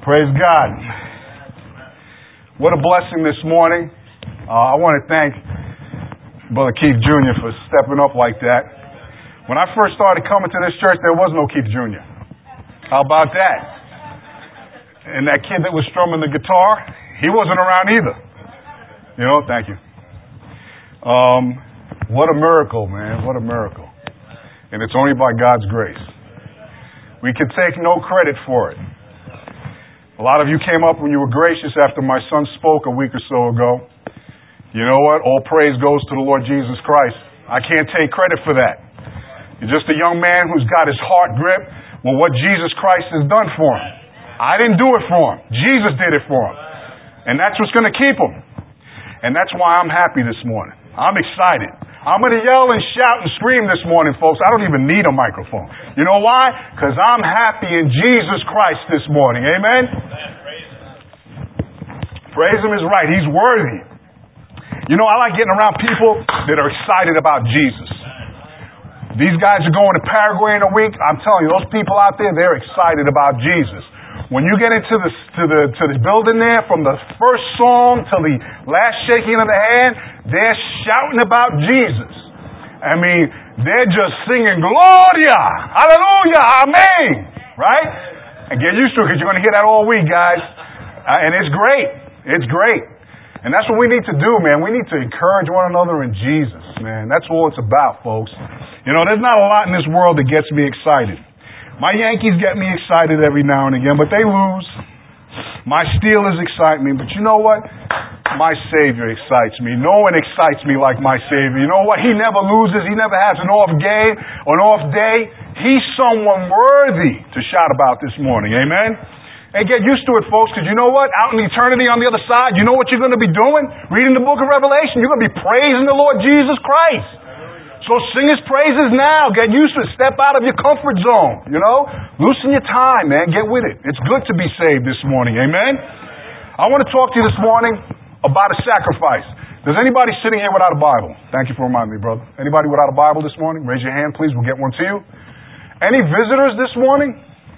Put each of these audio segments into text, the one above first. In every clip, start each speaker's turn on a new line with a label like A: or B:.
A: Praise God. What a blessing this morning. I want to thank Brother Keith Jr. for stepping up like that. When I first started coming to this church, there was no Keith Jr. How about that? And that kid that was strumming the guitar, he wasn't around either. You know, thank you. What a miracle, man. What a miracle. And it's only by God's grace. We can take no credit for it. A lot of you came up when you were gracious after my son spoke a week or so ago. You know what? All praise goes to the Lord Jesus Christ. I can't take credit for that. You're just a young man who's got his heart gripped with what Jesus Christ has done for him. I didn't do it for him. Jesus did it for him. And that's what's going to keep him. And that's why I'm happy this morning. I'm excited. I'm going to yell and shout and scream this morning, folks. I don't even need a microphone. You know why? Because I'm happy in Jesus Christ this morning. Amen? Praise Him is right. He's worthy. You know, I like getting around people that are excited about Jesus. These guys are going to Paraguay in a week. I'm telling you, those people out there, they're excited about Jesus. When you get into the building there, from the first song till the last shaking of the hand, they're shouting about Jesus. I mean, they're just singing Gloria, Hallelujah, Amen, right? And get used to it because you're going to hear that all week, guys. And it's great. It's great. And that's what we need to do, man. We need to encourage one another in Jesus, man. That's all it's about, folks. You know, there's not a lot in this world that gets me excited. My Yankees get me excited every now and again, but they lose. My Steelers excite me, but you know what? My Savior excites me. No one excites me like my Savior. You know what? He never loses. He never has an off game or an off day. He's someone worthy to shout about this morning. Amen? And get used to it, folks, because you know what? Out in eternity on the other side, you know what you're going to be doing? Reading the book of Revelation. You're going to be praising the Lord Jesus Christ. So sing His praises now. Get used to it. Step out of your comfort zone, you know? Loosen your time, man. Get with it. It's good to be saved this morning. Amen? I want to talk to you this morning about a sacrifice. Does anybody sitting here without a Bible? Thank you for reminding me, brother. Anybody without a Bible this morning? Raise your hand, please. We'll get one to you. Any visitors this morning?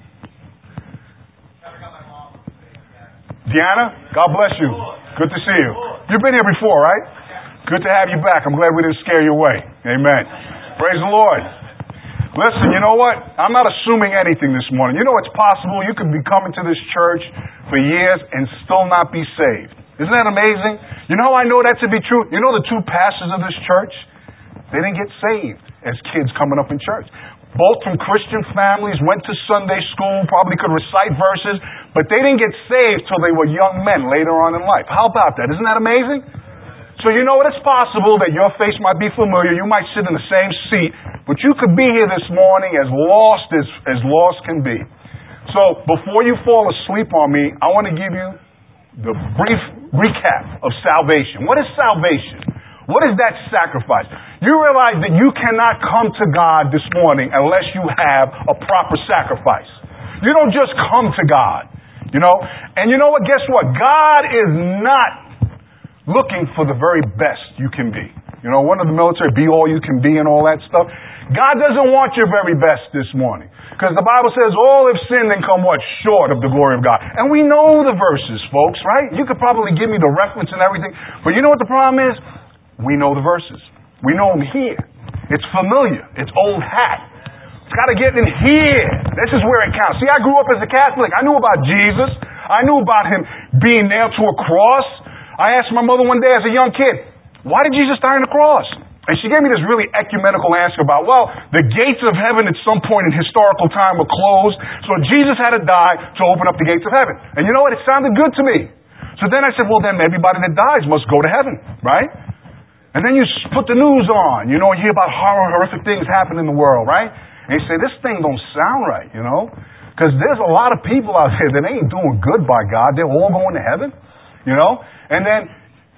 A: Deanna, God bless you. Good to see you. You've been here before, right? Good to have you back. I'm glad we didn't scare you away. Amen. Praise the Lord. Listen, you know what? I'm not assuming anything this morning. You know it's possible you could be coming to this church for years and still not be saved. Isn't that amazing? You know how I know that to be true? You know the two pastors of this church? They didn't get saved as kids coming up in church. Both from Christian families, went to Sunday school, probably could recite verses, but they didn't get saved till they were young men later on in life. How about that? Isn't that amazing? So you know what? It's possible that your face might be familiar. You might sit in the same seat, but you could be here this morning as lost can be. So before you fall asleep on me, I want to give you the brief recap of salvation. What is salvation? What is that sacrifice? You realize that you cannot come to God this morning unless you have a proper sacrifice. You don't just come to God, you know. And you know what? Guess what? God is not looking for the very best you can be. You know, one of the military, be all you can be and all that stuff. God doesn't want your very best this morning. Because the Bible says all have sinned and come what? Short of the glory of God. And we know the verses, folks, right? You could probably give me the reference and everything. But you know what the problem is? We know the verses. We know them here. It's familiar. It's old hat. It's got to get in here. This is where it counts. See, I grew up as a Catholic. I knew about Jesus. I knew about Him being nailed to a cross. I asked my mother one day as a young kid, why did Jesus die on the cross? And she gave me this really ecumenical answer about, well, the gates of heaven at some point in historical time were closed, so Jesus had to die to open up the gates of heaven. And you know what? It sounded good to me. So then I said, well, then everybody that dies must go to heaven, right? And then you put the news on, you know, and hear about horrific things happen in the world, right? And you say, this thing don't sound right, you know? Because there's a lot of people out there that ain't doing good by God. They're all going to heaven, you know? And then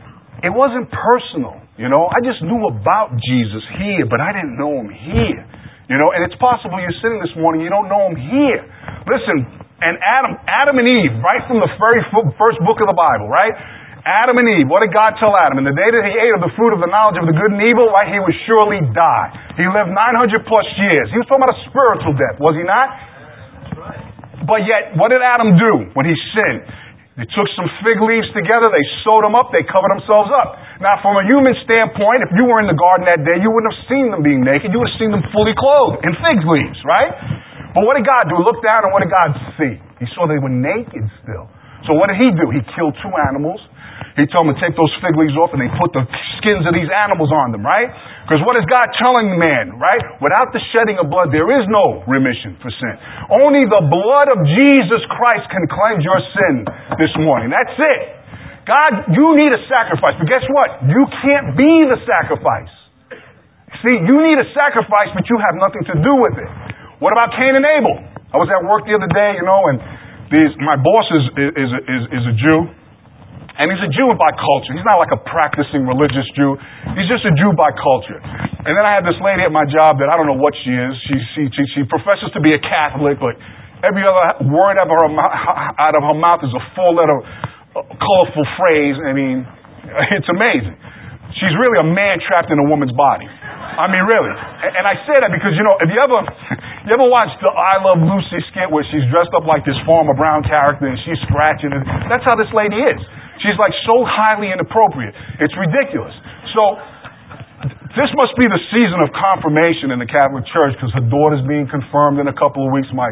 A: it wasn't personal, you know. I just knew about Jesus here, but I didn't know Him here, you know. And it's possible you're sitting this morning, you don't know Him here. Listen, and Adam and Eve, right from the very first book of the Bible, right? Adam and Eve, what did God tell Adam? In the day that he ate of the fruit of the knowledge of the good and evil, right, he would surely die. He lived 900 plus years. He was talking about a spiritual death, was he not? But yet, what did Adam do when he sinned? They took some fig leaves together, they sewed them up, they covered themselves up. Now, from a human standpoint, if you were in the garden that day, you wouldn't have seen them being naked. You would have seen them fully clothed in fig leaves, right? But what did God do? Look down, and what did God see? He saw they were naked still. So what did he do? He killed 2 animals. He told them to take those fig leaves off, and they put the skins of these animals on them, right? Because what is God telling man, right? Without the shedding of blood, there is no remission for sin. Only the blood of Jesus Christ can cleanse your sin this morning. That's it. God, you need a sacrifice. But guess what? You can't be the sacrifice. See, you need a sacrifice, but you have nothing to do with it. What about Cain and Abel? I was at work the other day, and my boss is a Jew. And he's a Jew by culture. He's not like a practicing religious Jew. He's just a Jew by culture. And then I had this lady at my job that I don't know what she is. She professes to be a Catholic, but every other word out of her mouth is a four-letter, colorful phrase. I mean, it's amazing. She's really a man trapped in a woman's body. I mean, really. And I say that because, if you ever watched the I Love Lucy skit where she's dressed up like this Farmer Brown character and she's scratching it, that's how this lady is. She's like so highly inappropriate. It's ridiculous. So, this must be the season of confirmation in the Catholic Church because her daughter's being confirmed in a couple of weeks. My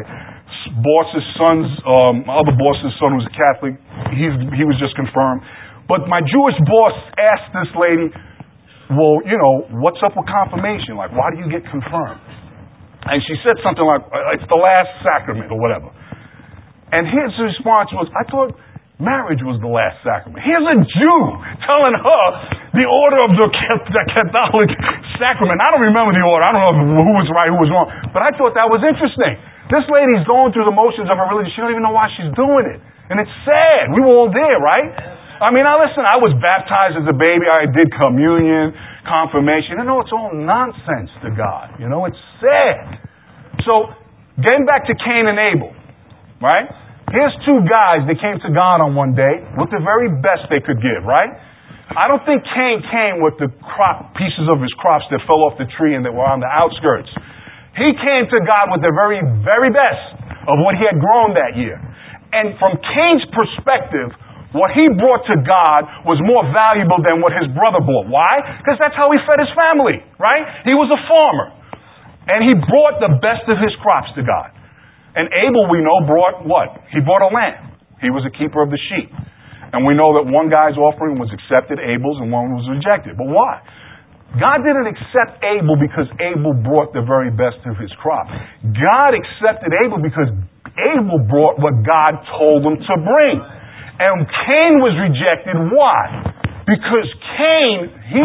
A: other boss's son who's a Catholic, he was just confirmed. But my Jewish boss asked this lady, well, what's up with confirmation? Like, why do you get confirmed? And she said something like, it's the last sacrament or whatever. And his response was, I thought marriage was the last sacrament. Here's a Jew telling her the order of the Catholic sacrament. I don't remember the order. I don't know who was right, who was wrong. But I thought that was interesting. This lady's going through the motions of her religion. She don't even know why she's doing it. And it's sad. We were all there, right? I mean, now listen, I was baptized as a baby. I did communion, confirmation. It's all nonsense to God. It's sad. So, getting back to Cain and Abel, right? Here's 2 guys that came to God on one day with the very best they could give, right? I don't think Cain came with the pieces of his crops that fell off the tree and that were on the outskirts. He came to God with the very, very best of what he had grown that year. And from Cain's perspective, what he brought to God was more valuable than what his brother brought. Why? Because that's how he fed his family, right? He was a farmer. And he brought the best of his crops to God. And Abel, we know, brought what? He brought a lamb. He was a keeper of the sheep. And we know that one guy's offering was accepted, Abel's, and one was rejected. But why? God didn't accept Abel because Abel brought the very best of his crop. God accepted Abel because Abel brought what God told him to bring. And Cain was rejected. Why? Because Cain, he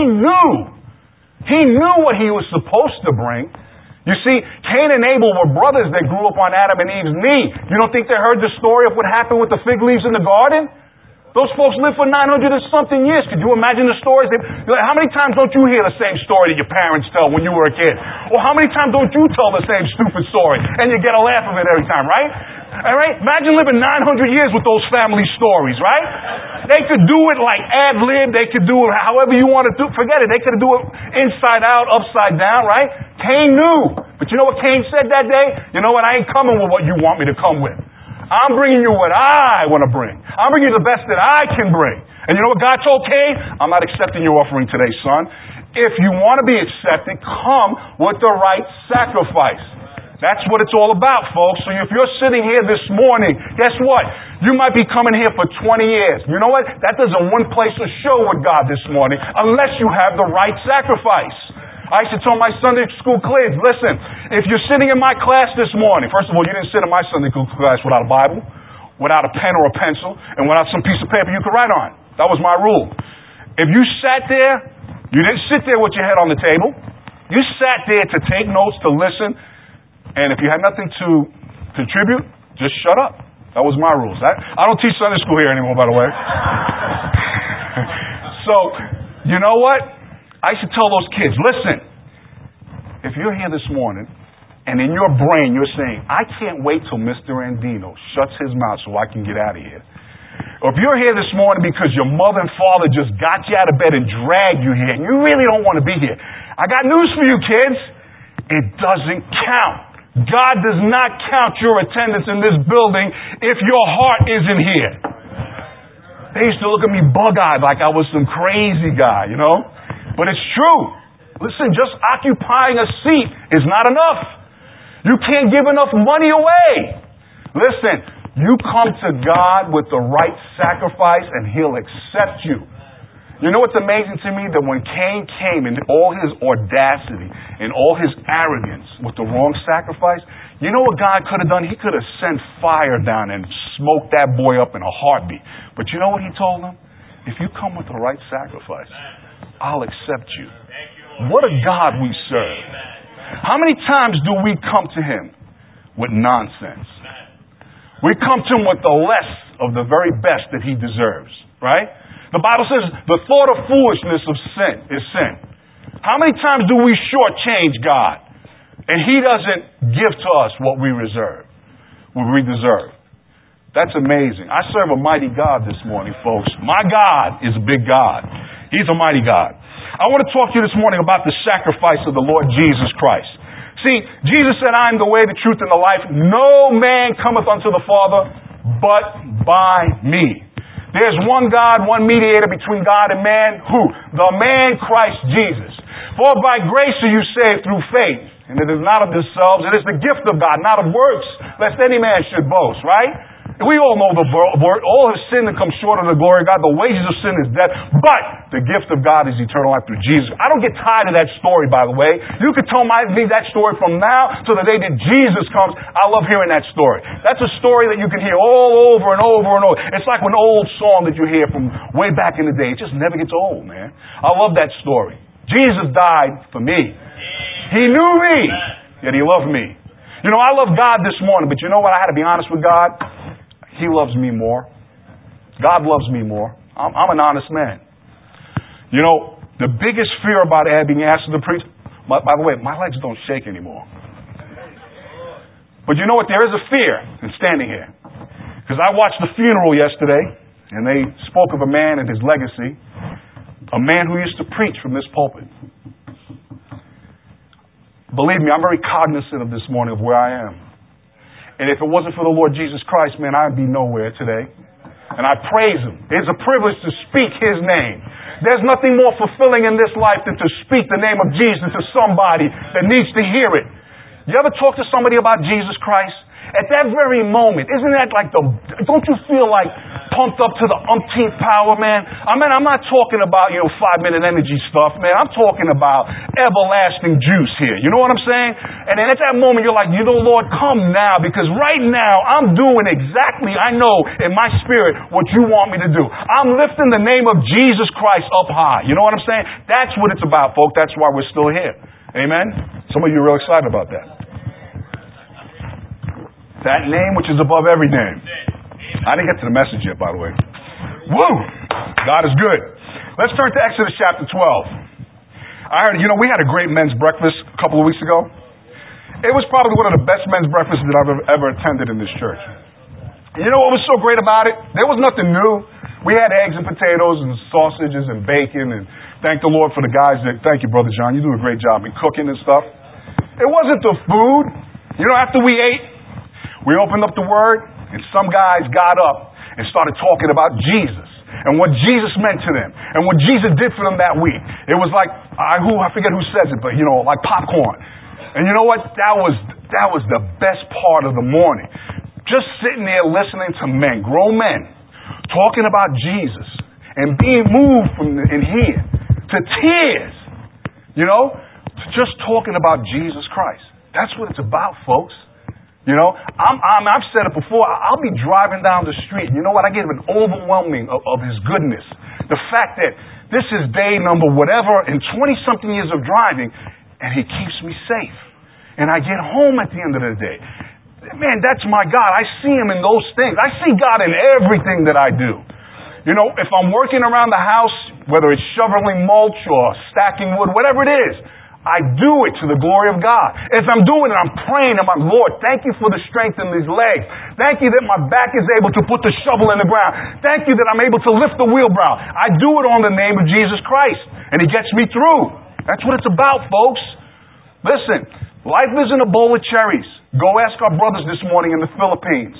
A: knew what he was supposed to bring. You see, Cain and Abel were brothers that grew up on Adam and Eve's knee. You don't think they heard the story of what happened with the fig leaves in the garden? Those folks lived for 900 and something years. Could you imagine the stories? How many times don't you hear the same story that your parents tell when you were a kid? Or how many times don't you tell the same stupid story and you get a laugh of it every time, right? All right? Imagine living 900 years with those family stories, right? They could do it like ad-lib. They could do it however you want to do. Forget it. They could do it inside out, upside down, right? Cain knew. But you know what Cain said that day? You know what? I ain't coming with what you want me to come with. I'm bringing you what I want to bring. I'm bringing you the best that I can bring. And you know what God told Cain? I'm not accepting your offering today, son. If you want to be accepted, come with the right sacrifice. That's what it's all about, folks. So if you're sitting here this morning, guess what? You might be coming here for 20 years. You know what? That doesn't one place a show with God this morning unless you have the right sacrifice. I used to tell my Sunday school kids, listen, if you're sitting in my class this morning, first of all, you didn't sit in my Sunday school class without a Bible, without a pen or a pencil, and without some piece of paper you could write on. That was my rule. If you sat there, you didn't sit there with your head on the table. You sat there to take notes, to listen, and if you had nothing to contribute, just shut up. That was my rules. I don't teach Sunday school here anymore, by the way. So, you know what? I should tell those kids, listen, if you're here this morning and in your brain you're saying, I can't wait till Mr. Andino shuts his mouth so I can get out of here. Or if you're here this morning because your mother and father just got you out of bed and dragged you here and you really don't want to be here, I got news for you kids. It doesn't count. God does not count your attendance in this building if your heart isn't here. They used to look at me bug-eyed like I was some crazy guy, you know? But it's true. Listen, just occupying a seat is not enough. You can't give enough money away. Listen, you come to God with the right sacrifice and He'll accept you. You know what's amazing to me? That when Cain came in all his audacity and all his arrogance with the wrong sacrifice, you know what God could have done? He could have sent fire down and smoked that boy up in a heartbeat. But you know what He told him? If you come with the right sacrifice, I'll accept you. What a God we serve. How many times do we come to Him with nonsense? We come to Him with the less of the very best that He deserves, right? The Bible says the thought of foolishness of sin is sin. How many times do we shortchange God? And He doesn't give to us what we deserve. That's amazing. I serve a mighty God this morning, folks. My God is a big God. He's a mighty God. I want to talk to you this morning about the sacrifice of the Lord Jesus Christ. See, Jesus said, I am the way, the truth, and the life. No man cometh unto the Father but by me. There's one God, one mediator between God and man. Who? The man Christ Jesus. For by grace are you saved through faith. And it is not of themselves. It is the gift of God, not of works, lest any man should boast, right? We all know the word. All have sinned and come short of the glory of God. The wages of sin is death. But the gift of God is eternal life through Jesus. I don't get tired of that story, by the way. You could tell me that story from now to the day that Jesus comes. I love hearing that story. That's a story that you can hear all over and over and over. It's like an old song that you hear from way back in the day. It just never gets old, man. I love that story. Jesus died for me. He knew me, yet He loved me. You know, I love God this morning, but you know what? I had to be honest with God. He loves me more. God loves me more. I'm an honest man. You know, the biggest fear about being asked to preach, by the way, my legs don't shake anymore. But you know what? There is a fear in standing here. Because I watched the funeral yesterday, and they spoke of a man and his legacy, a man who used to preach from this pulpit. Believe me, I'm very cognizant of this morning of where I am. And if it wasn't for the Lord Jesus Christ, man, I'd be nowhere today. And I praise Him. It's a privilege to speak His name. There's nothing more fulfilling in this life than to speak the name of Jesus to somebody that needs to hear it. You ever talk to somebody about Jesus Christ? At that very moment, isn't that like don't you feel like pumped up to the umpteenth power, man? I mean, I'm not talking about, 5-minute energy stuff, man. I'm talking about everlasting juice here. You know what I'm saying? And then at that moment, you're like, Lord, come now, because right now, I'm doing exactly, I know in my spirit, what you want me to do. I'm lifting the name of Jesus Christ up high. You know what I'm saying? That's what it's about, folks. That's why we're still here. Amen? Some of you are real excited about that. That name which is above every name. I didn't get to the message yet, by the way. Woo! God is good. Let's turn to Exodus chapter 12. I heard, we had a great men's breakfast a couple of weeks ago. It was probably one of the best men's breakfasts that I've ever attended in this church. You know what was so great about it? There was nothing new. We had eggs and potatoes and sausages and bacon, and thank the Lord for the guys thank you, Brother John. You do a great job in cooking and stuff. It wasn't the food. After we ate, we opened up the Word, and some guys got up and started talking about Jesus and what Jesus meant to them and what Jesus did for them that week. It was like, I forget who says it, but, like popcorn. And you know what? That was the best part of the morning. Just sitting there listening to men, grown men, talking about Jesus and being moved in here to tears, just talking about Jesus Christ. That's what it's about, folks. I've said it before. I'll be driving down the street. You know what? I get an overwhelming of His goodness. The fact that this is day number whatever in 20-something years of driving, and He keeps me safe. And I get home at the end of the day. Man, that's my God. I see Him in those things. I see God in everything that I do. If I'm working around the house, whether it's shoveling mulch or stacking wood, whatever it is, I do it to the glory of God. As I'm doing it, I'm praying. I'm like, Lord, thank you for the strength in these legs. Thank you that my back is able to put the shovel in the ground. Thank you that I'm able to lift the wheelbarrow. I do it on the name of Jesus Christ, and He gets me through. That's what it's about, folks. Listen, life isn't a bowl of cherries. Go ask our brothers this morning in the Philippines.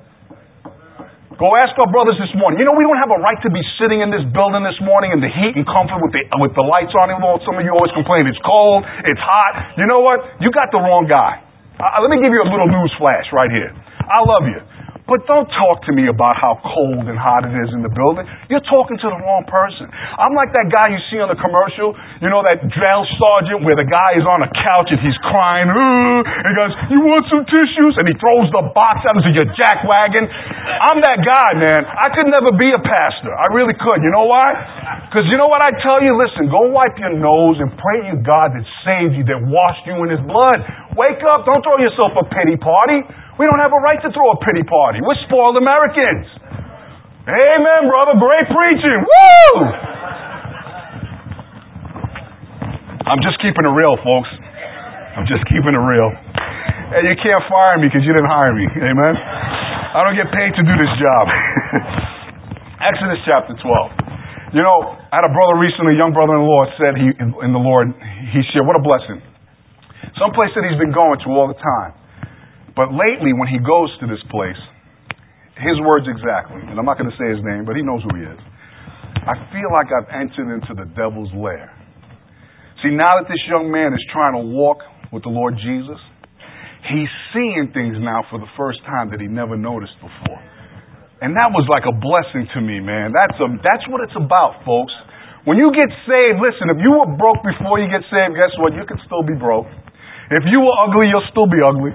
A: Go ask our brothers this morning. You know, we don't have a right to be sitting in this building this morning in the heat and comfort with the lights on. Some of you always complain it's cold, it's hot. You know what? You got the wrong guy. Let me give you a little news flash right here. I love you. But don't talk to me about how cold and hot it is in the building. You're talking to the wrong person. I'm like that guy you see on the commercial, you know, that drill sergeant where the guy is on a couch and he's crying, and he goes, you want some tissues? And he throws the box out into your jack wagon. I'm that guy, man. I could never be a pastor. I really could. You know why? Because you know what I tell you? Listen, go wipe your nose and pray to God that saved you, that washed you in His blood. Wake up. Don't throw yourself a pity party. We don't have a right to throw a pity party. We're spoiled Americans. Amen, brother. Great preaching. Woo! I'm just keeping it real, folks. I'm just keeping it real. And you can't fire me because you didn't hire me. Amen? I don't get paid to do this job. Exodus chapter 12. You know, I had a brother recently, a young brother-in-law, said in the Lord, he shared, what a blessing. Someplace that he's been going to all the time. But lately, when he goes to this place, his words exactly, and I'm not going to say his name, but he knows who he is. I feel like I've entered into the devil's lair. See, now that this young man is trying to walk with the Lord Jesus, he's seeing things now for the first time that he never noticed before. And that was like a blessing to me, man. That's what it's about, folks. When you get saved, listen, if you were broke before you get saved, guess what? You can still be broke. If you were ugly, you'll still be ugly.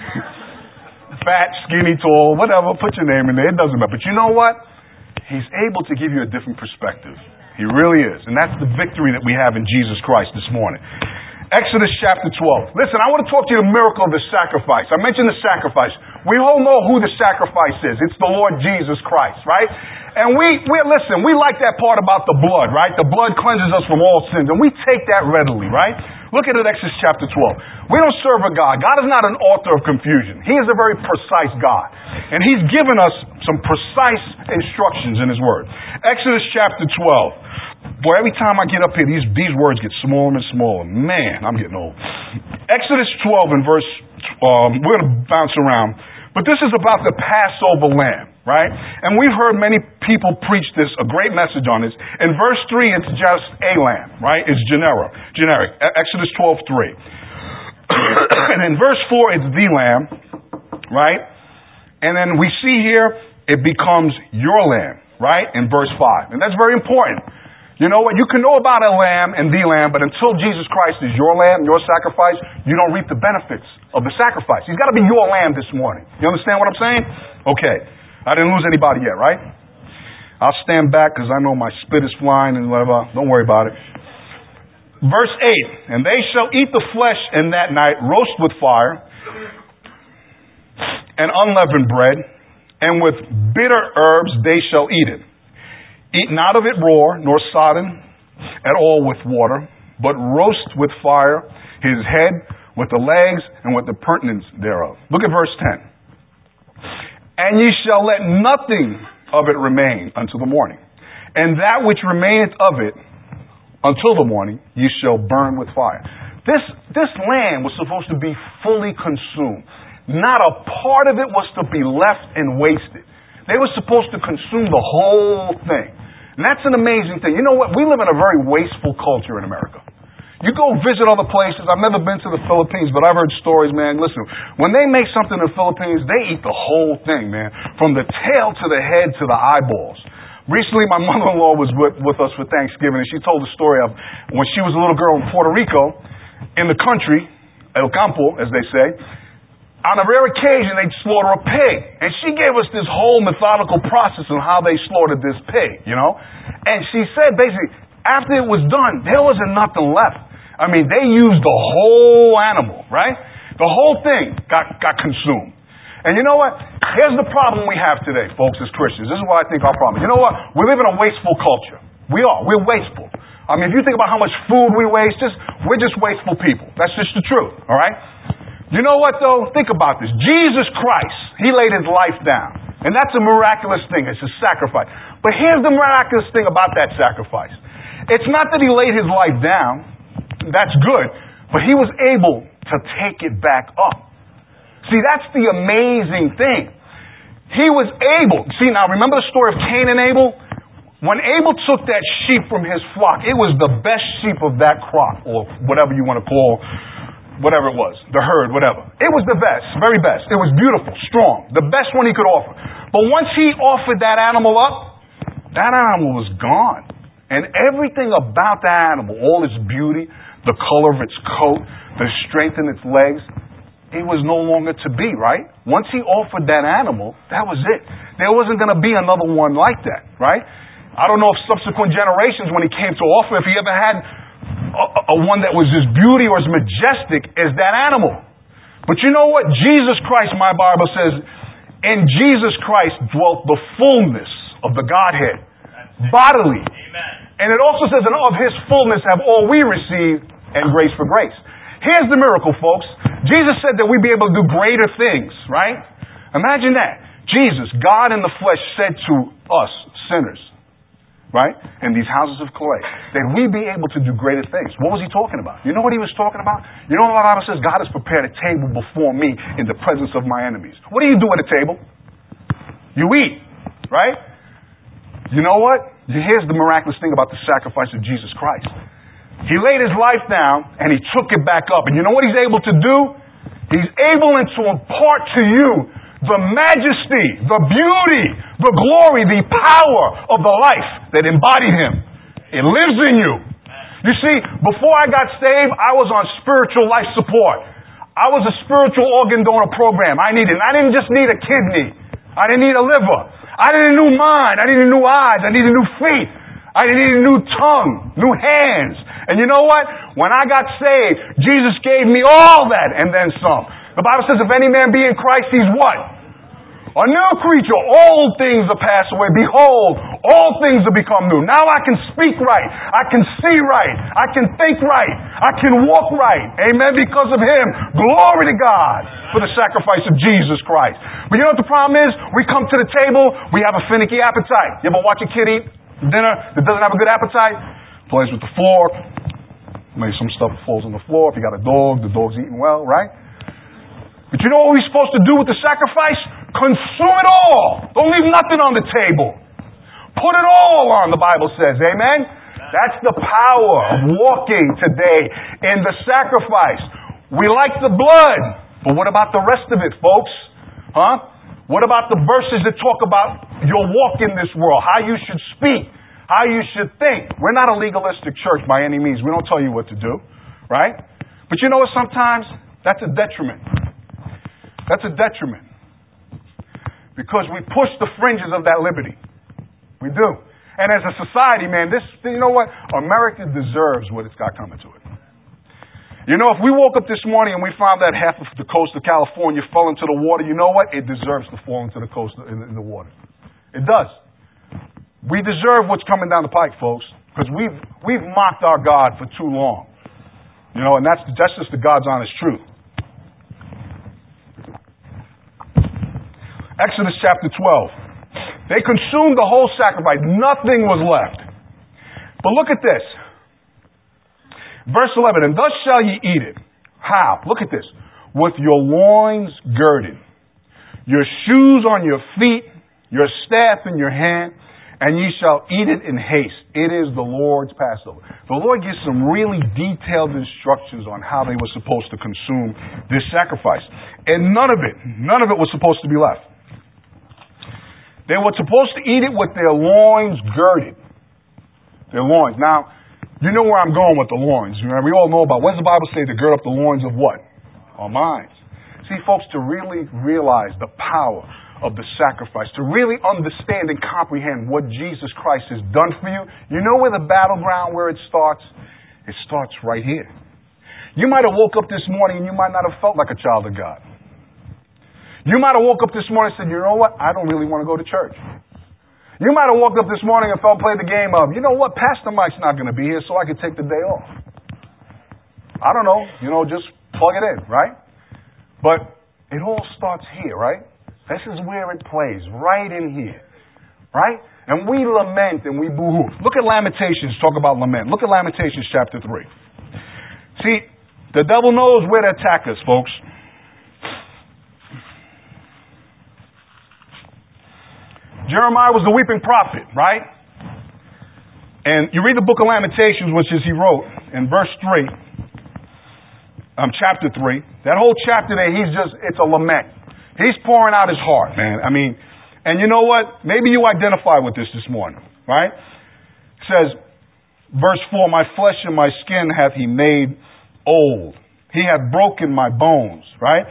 A: Fat, skinny, tall, whatever, put your name in there. It doesn't matter. But you know what? He's able to give you a different perspective. He really is. And that's the victory that we have in Jesus Christ this morning. Exodus chapter 12. Listen, I want to talk to you the miracle of the sacrifice. I mentioned the sacrifice. We all know who the sacrifice is. It's the Lord Jesus Christ, right? And we like that part about the blood, right? The blood cleanses us from all sins. And we take that readily, right? Look at it, Exodus chapter 12. We don't serve a God. God is not an author of confusion. He is a very precise God. And He's given us some precise instructions in His Word. Exodus chapter 12. Boy, every time I get up here, these words get smaller and smaller. Man, I'm getting old. Exodus 12 and verse, we're going to bounce around. But this is about the Passover lamb, right? And we've heard many people preach this, a great message on this. In verse 3, it's just a lamb, right? It's generic. Exodus 12:3. And in verse 4, it's the lamb, right? And then we see here, it becomes your lamb, right? In verse 5. And that's very important. You know what? You can know about a lamb and the lamb, but until Jesus Christ is your lamb, your sacrifice, you don't reap the benefits of the sacrifice. He's got to be your lamb this morning. You understand what I'm saying? Okay. I didn't lose anybody yet, right? I'll stand back because I know my spit is flying and whatever. Don't worry about it. Verse 8. And they shall eat the flesh in that night, roast with fire, and unleavened bread, and with bitter herbs they shall eat it. Eat not of it raw, nor sodden at all with water, but roast with fire his head, with the legs, and with the purtenance thereof. Look at verse 10. And ye shall let nothing of it remain until the morning. And that which remaineth of it until the morning, ye shall burn with fire. This land was supposed to be fully consumed. Not a part of it was to be left and wasted. They were supposed to consume the whole thing. And that's an amazing thing. You know what? We live in a very wasteful culture in America. You go visit other places. I've never been to the Philippines, but I've heard stories, man. Listen, when they make something in the Philippines, they eat the whole thing, man. From the tail to the head to the eyeballs. Recently, my mother-in-law was with us for Thanksgiving, and she told the story of when she was a little girl in Puerto Rico, in the country, El Campo, as they say. On a rare occasion, they'd slaughter a pig. And she gave us this whole methodical process on how they slaughtered this pig, you know. And she said, basically, after it was done, there wasn't nothing left. I mean, they used the whole animal, right? The whole thing got consumed. And you know what? Here's the problem we have today, folks, as Christians. This is what I think our problem is. You know what? We live in a wasteful culture. We are. We're wasteful. I mean, if you think about how much food we waste, we're just wasteful people. That's just the truth, all right? You know what, though? Think about this. Jesus Christ, He laid His life down. And that's a miraculous thing. It's a sacrifice. But here's the miraculous thing about that sacrifice. It's not that He laid His life down. That's good. But He was able to take it back up. See, that's the amazing thing. He was able. See, now remember the story of Cain and Abel? When Abel took that sheep from his flock, it was the best sheep of that crop, or whatever you want to call, whatever it was, the herd, whatever. It was the best, very best. It was beautiful, strong, the best one he could offer. But once he offered that animal up, that animal was gone. And everything about that animal, all its beauty, the color of its coat, the strength in its legs, it was no longer to be, right? Once he offered that animal, that was it. There wasn't going to be another one like that, right? I don't know if subsequent generations, when he came to offer, if he ever had a one that was as beauty or as majestic as that animal. But you know what? Jesus Christ, my Bible says, in Jesus Christ dwelt the fullness of the Godhead, bodily. Amen. And it also says, and of his fullness have all we received, and grace for grace. Here's the miracle, folks. Jesus said that we'd be able to do greater things, right? Imagine that. Jesus, God in the flesh, said to us, sinners, right, in these houses of clay, that we be able to do greater things. What was he talking about? You know what he was talking about? You know what the Bible says? God has prepared a table before me in the presence of my enemies. What do you do at a table? You eat, right? You know what? Here's the miraculous thing about the sacrifice of Jesus Christ. He laid his life down and he took it back up. And you know what he's able to do? He's able to impart to you the majesty, the beauty, the glory, the power of the life that embodied him. It lives in you. You see, before I got saved, I was on spiritual life support. I was a spiritual organ donor program. I didn't just need a kidney. I didn't need a liver. I needed a new mind. I needed new eyes. I needed new feet. I needed a new tongue, new hands. And you know what? When I got saved, Jesus gave me all that and then some. The Bible says, if any man be in Christ, he's what? A new creature. All things are passed away. Behold, all things have become new. Now I can speak right. I can see right. I can think right. I can walk right. Amen. Because of him. Glory to God for the sacrifice of Jesus Christ. But you know what the problem is? We come to the table, we have a finicky appetite. You ever watch a kid eat dinner that doesn't have a good appetite? Plays with the fork. Maybe some stuff falls on the floor. If you got a dog, the dog's eating well, right? But you know what we're supposed to do with the sacrifice? Consume it all. Don't leave nothing on the table. Put it all on, the Bible says. Amen? That's the power of walking today in the sacrifice. We like the blood, but what about the rest of it, folks? Huh? What about the verses that talk about your walk in this world? How you should speak. How you should think. We're not a legalistic church by any means. We don't tell you what to do. Right? But you know what? Sometimes that's a detriment. That's a detriment. Because we push the fringes of that liberty. We do. And as a society, man, you know what? America deserves what it's got coming to it. You know, if we woke up this morning and we found that half of the coast of California fell into the water, you know what? It deserves to fall into the coast in the water. It does. We deserve what's coming down the pike, folks, because we've mocked our God for too long. You know, and that's just the God's honest truth. Exodus chapter 12. They consumed the whole sacrifice. Nothing was left. But look at this. Verse 11. And thus shall ye eat it. How? Look at this. With your loins girded, your shoes on your feet, your staff in your hand, and ye shall eat it in haste. It is the Lord's Passover. The Lord gives some really detailed instructions on how they were supposed to consume this sacrifice. And none of it was supposed to be left. They were supposed to eat it with their loins girded. Their loins. Now, you know where I'm going with the loins. We all know about, what does the Bible say to gird up the loins of what? Our minds. See, folks, to really realize the power of the sacrifice, to really understand and comprehend what Jesus Christ has done for you, you know where the battleground, where it starts? It starts right here. You might have woke up this morning and you might not have felt like a child of God. You might have woke up this morning and said, you know what? I don't really want to go to church. You might have woke up this morning and played the game of, you know what? Pastor Mike's not going to be here, so I can take the day off. I don't know. You know, just plug it in, right? But it all starts here, right? This is where it plays, right in here, right? And we lament and we boo-hoo. Look at Lamentations. Talk about lament. Look at Lamentations chapter 3. See, the devil knows where to attack us, folks. Jeremiah was the weeping prophet, right? And you read the book of Lamentations, which is he wrote, in verse 3, chapter 3. That whole chapter there, it's a lament. He's pouring out his heart, man. I mean, and you know what? Maybe you identify with this morning, right? It says, verse 4, my flesh and my skin hath he made old. He hath broken my bones, right?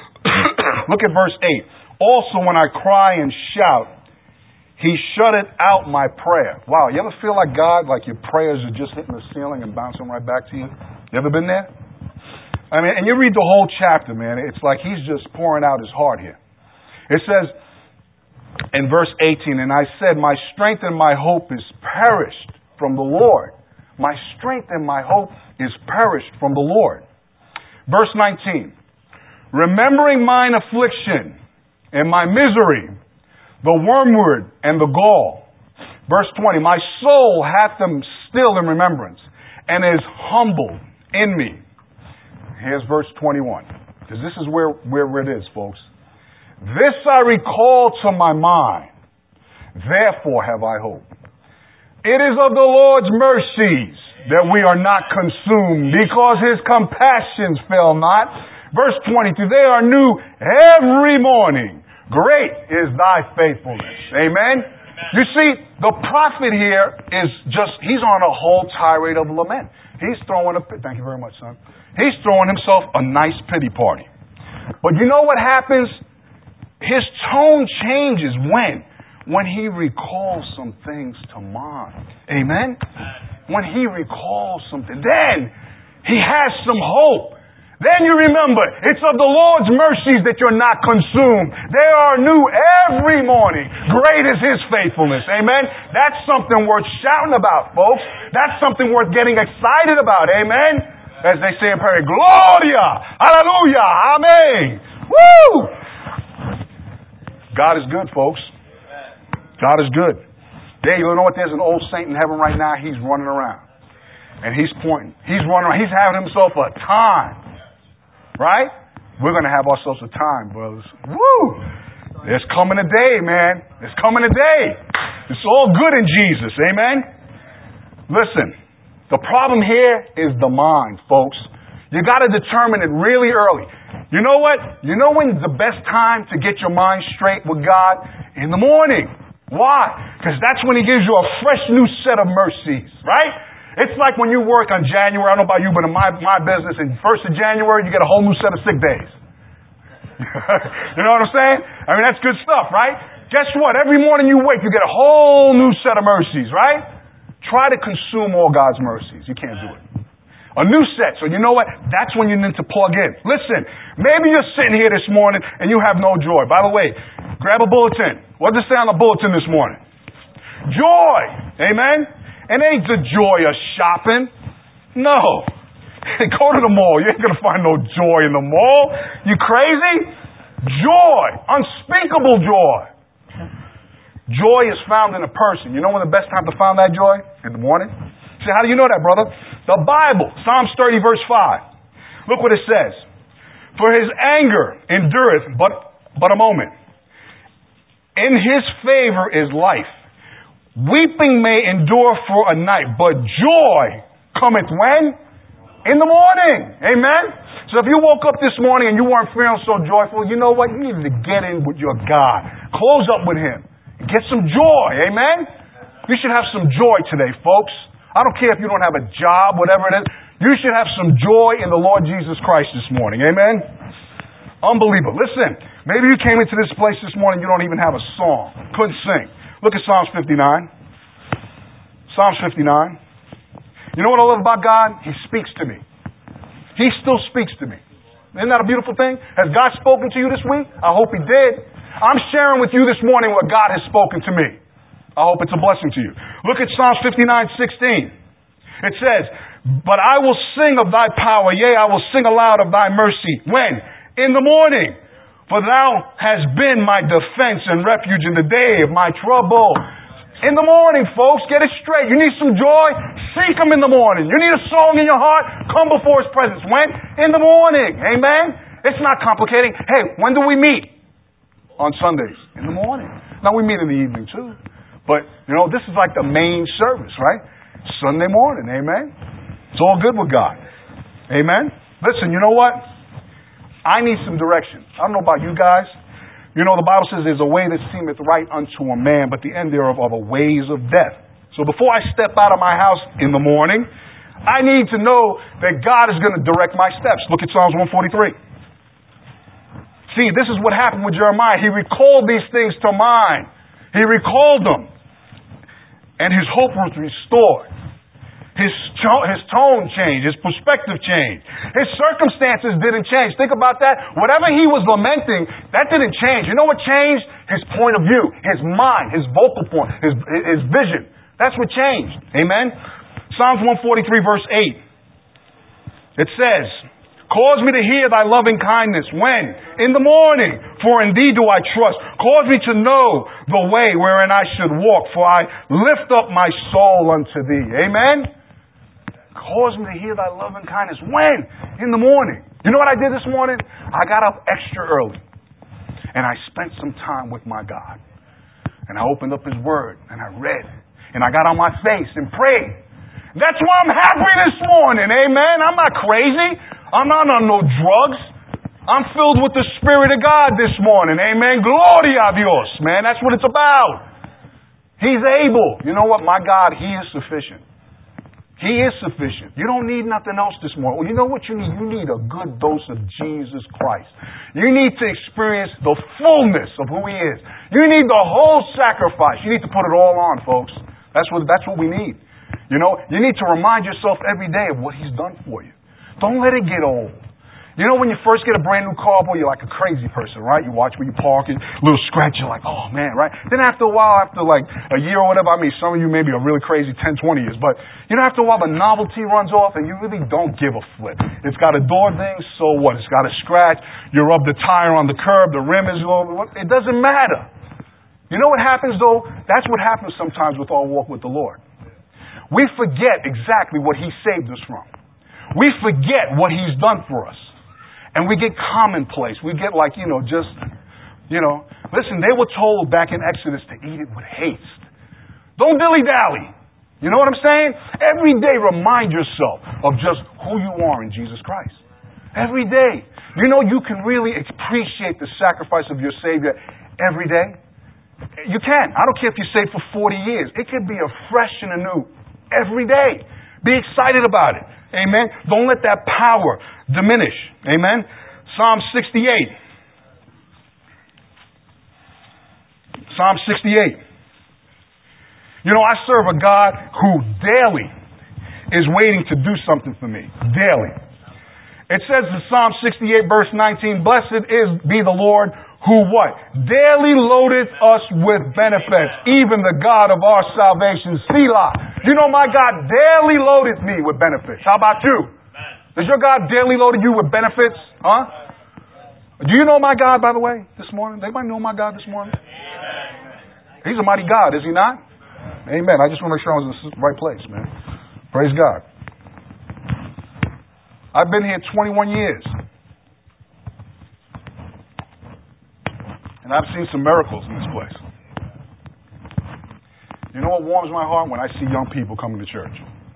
A: Look at verse 8. Also when I cry and shout, he shutted out my prayer. Wow, you ever feel like God, like your prayers are just hitting the ceiling and bouncing right back to you? You ever been there? I mean, and you read the whole chapter, man. It's like he's just pouring out his heart here. It says in verse 18, and I said, my strength and my hope is perished from the Lord. My strength and my hope is perished from the Lord. Verse 19, remembering mine affliction and my misery, the wormwood and the gall. Verse 20, my soul hath them still in remembrance and is humbled in me. Here's verse 21, because this is where it is, folks. This I recall to my mind, therefore have I hope. It is of the Lord's mercies that we are not consumed, because his compassions fail not. Verse 22, they are new every morning. Great is thy faithfulness. Amen? You see, the prophet here he's on a whole tirade of lament. He's throwing thank you very much, son. He's throwing himself a nice pity party. But you know what happens? His tone changes when he recalls some things to mind. Amen? When he recalls something, then he has some hope. Then you remember, it's of the Lord's mercies that you're not consumed. They are new every morning. Great is his faithfulness. Amen? That's something worth shouting about, folks. That's something worth getting excited about. Amen? As they say in prayer, Gloria! Hallelujah! Amen! Woo! God is good, folks. God is good. Yeah, you know what? There's an old saint in heaven right now. He's running around. And he's pointing. He's running around. He's having himself a time. Right? We're going to have ourselves a time, brothers. Woo! There's coming a day, man. There's coming a day. It's all good in Jesus. Amen? Listen, the problem here is the mind, folks. You got to determine it really early. You know what? You know when's the best time to get your mind straight with God? In the morning. Why? Because that's when he gives you a fresh new set of mercies. Right? It's like when you work on January, I don't know about you, but in my business, in 1st of January, you get a whole new set of sick days. You know what I'm saying? I mean, that's good stuff, right? Guess what? Every morning you wake, you get a whole new set of mercies, right? Try to consume all God's mercies. You can't do it. A new set. So you know what? That's when you need to plug in. Listen, maybe you're sitting here this morning and you have no joy. By the way, grab a bulletin. What does it say on the bulletin this morning? Joy. Amen? It ain't the joy of shopping. No. Go to the mall. You ain't going to find no joy in the mall. You crazy? Joy. Unspeakable joy. Joy is found in a person. You know when the best time to find that joy? In the morning. You say, how do you know that, brother? The Bible. Psalms 30 verse 5. Look what it says. For his anger endureth but a moment. In his favor is life. Weeping may endure for a night, but joy cometh when? In the morning. Amen? So if you woke up this morning and you weren't feeling so joyful, you know what? You need to get in with your God. Close up with him. Get some joy. Amen? You should have some joy today, folks. I don't care if you don't have a job, whatever it is. You should have some joy in the Lord Jesus Christ this morning. Amen? Unbelievable. Listen, maybe you came into this place this morning, you don't even have a song. Couldn't sing. Look at Psalms 59. Psalms 59. You know what I love about God? He speaks to me. He still speaks to me. Isn't that a beautiful thing? Has God spoken to you this week? I hope he did. I'm sharing with you this morning what God has spoken to me. I hope it's a blessing to you. Look at Psalms 59:16. It says, but I will sing of thy power. Yea, I will sing aloud of thy mercy. When? In the morning. For thou hast been my defense and refuge in the day of my trouble. In the morning, folks, get it straight. You need some joy? Seek him in the morning. You need a song in your heart? Come before his presence. When? In the morning. Amen? It's not complicating. Hey, when do we meet? on Sundays? In the morning. Now, we meet in the evening, too. But, this is like the main service, right? Sunday morning, amen? It's all good with God. Amen? Listen, you know what? I need some direction. I don't know about you guys. The Bible says there's a way that seemeth right unto a man, but the end thereof are the ways of death. So before I step out of my house in the morning, I need to know that God is going to direct my steps. Look at Psalms 143. See, this is what happened with Jeremiah. He recalled these things to mind. He recalled them. And his hope was restored. His tone changed. His perspective changed. His circumstances didn't change. Think about that. Whatever he was lamenting, that didn't change. You know what changed? His point of view, his mind, his vocal point, his vision. That's what changed. Amen? Psalms 143 verse 8. It says, cause me to hear thy loving kindness. When? In the morning. For in thee do I trust. Cause me to know the way wherein I should walk. For I lift up my soul unto thee. Amen? Cause me to hear thy loving kindness. When? In the morning. You know what I did this morning? I got up extra early. And I spent some time with my God. And I opened up His Word. And I read. And I got on my face and prayed. That's why I'm happy this morning. Amen? I'm not crazy. I'm not on no drugs. I'm filled with the Spirit of God this morning. Amen? Gloria a Dios, man. That's what it's about. He's able. You know what? My God, He is sufficient. He is sufficient. You don't need nothing else this morning. Well, you know what you need? You need a good dose of Jesus Christ. You need to experience the fullness of who He is. You need the whole sacrifice. You need to put it all on, folks. That's what we need. You need to remind yourself every day of what He's done for you. Don't let it get old. When you first get a brand new car, boy, you're like a crazy person, right? You watch where you park, a little scratch, you're like, oh man, right? Then after a while, after like a year or whatever, some of you maybe are really crazy 10, 20 years, but after a while the novelty runs off and you really don't give a flip. It's got a door thing, so what? It's got a scratch, you rub the tire on the curb, the rim is low, it doesn't matter. You know what happens though? That's what happens sometimes with our walk with the Lord. We forget exactly what He saved us from. We forget what He's done for us. And we get commonplace. We get like, listen, they were told back in Exodus to eat it with haste. Don't dilly-dally. You know what I'm saying? Every day remind yourself of just who you are in Jesus Christ. Every day. You can really appreciate the sacrifice of your Savior every day. You can. I don't care if you saved for 40 years. It could be a fresh and anew every day. Be excited about it. Amen. Don't let that power diminish. Amen. Psalm 68. Psalm 68. I serve a God who daily is waiting to do something for me. Daily. It says in Psalm 68 verse 19, blessed be the Lord who what? Daily loadeth us with benefits, even the God of our salvation, Selah. My God daily loadeth me with benefits. How about you? Does your God daily load you with benefits? Huh? Do you know my God, by the way, this morning? Does anybody know my God this morning? He's a mighty God, is He not? Amen. I just want to make sure I was in the right place, man. Praise God. I've been here 21 years. And I've seen some miracles in this place. You know what warms my heart? When I see young people coming to church.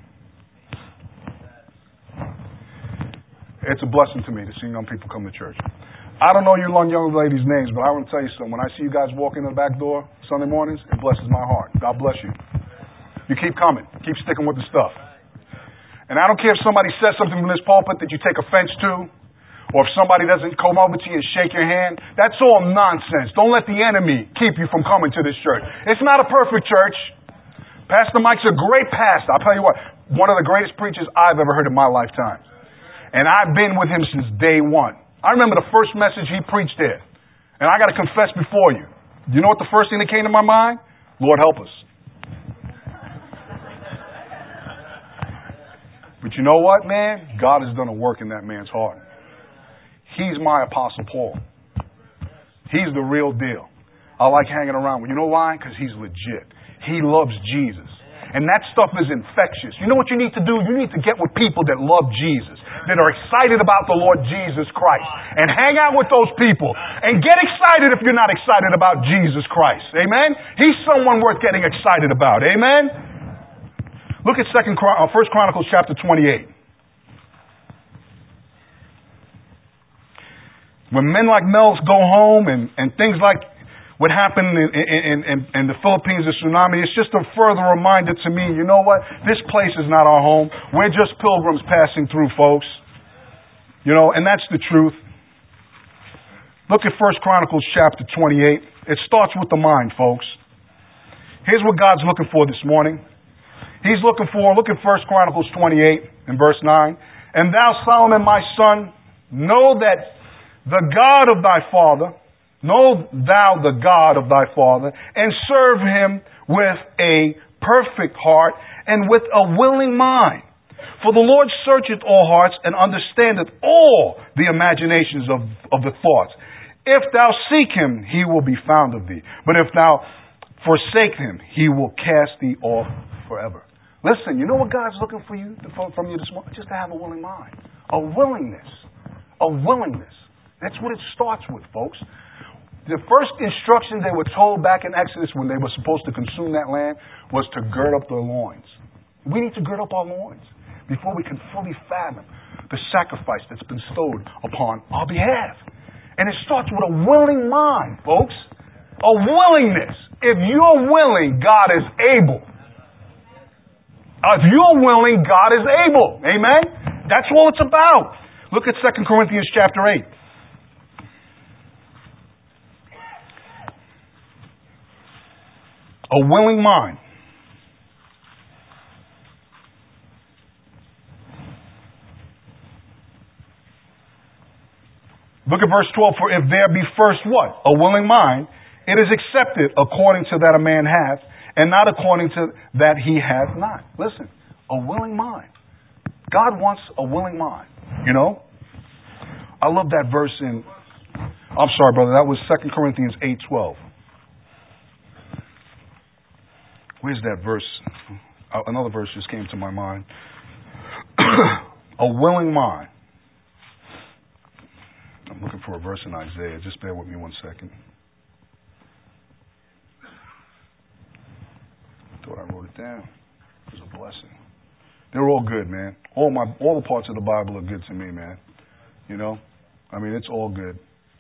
A: It's a blessing to me to see young people come to church. I don't know you young ladies' names, but I want to tell you something. When I see you guys walk in the back door Sunday mornings, it blesses my heart. God bless you. You keep coming. Keep sticking with the stuff. And I don't care if somebody says something from this pulpit that you take offense to, or if somebody doesn't come over to you and shake your hand. That's all nonsense. Don't let the enemy keep you from coming to this church. It's not a perfect church. Pastor Mike's a great pastor. I'll tell you what, one of the greatest preachers I've ever heard in my lifetime. And I've been with him since day one. I remember the first message he preached there. And I got to confess before you. You know what the first thing that came to my mind? Lord, help us. But you know what, man? God has done a work in that man's heart. He's my Apostle Paul. He's the real deal. I like hanging around with. You know why? Because he's legit. He loves Jesus. And that stuff is infectious. You know what you need to do? You need to get with people that love Jesus, that are excited about the Lord Jesus Christ. And hang out with those people. And get excited if you're not excited about Jesus Christ. Amen? He's someone worth getting excited about. Amen? Look at 1 Chronicles chapter 28. When men like Mel's go home and things like what happened in the Philippines, the tsunami, it's just a further reminder to me, you know what? This place is not our home. We're just pilgrims passing through, folks. You know, and that's the truth. Look at 1 Chronicles chapter 28. It starts with the mind, folks. Here's what God's looking for this morning. He's look at 1 Chronicles 28 and verse 9. And thou, Solomon, my son, know that the God of thy father, know thou the God of thy father, and serve him with a perfect heart and with a willing mind. For the Lord searcheth all hearts and understandeth all the imaginations of the thoughts. If thou seek him, he will be found of thee. But if thou forsake him, he will cast thee off forever. Listen, you know what God's looking for you from you this morning? Just to have a willing mind. A willingness. A willingness. That's what it starts with, folks. The first instruction they were told back in Exodus when they were supposed to consume that land was to gird up their loins. We need to gird up our loins before we can fully fathom the sacrifice that's been bestowed upon our behalf. And it starts with a willing mind, folks. A willingness. If you're willing, God is able. If you're willing, God is able. Amen? That's all it's about. Look at 2 Corinthians chapter 8. A willing mind. Look at verse 12. For if there be first what? A willing mind, it is accepted according to that a man hath, and not according to that he hath not. Listen, a willing mind. God wants a willing mind. You know? I love that verse in, I'm sorry, brother, that was 2 Corinthians 8:12. Where's that verse? Another verse just came to my mind. A willing mind. I'm looking for a verse in Isaiah. Just bear with me 1 second. I thought I wrote it down. It was a blessing. They're all good, man. All the parts of the Bible are good to me, man. You know? I mean, it's all good.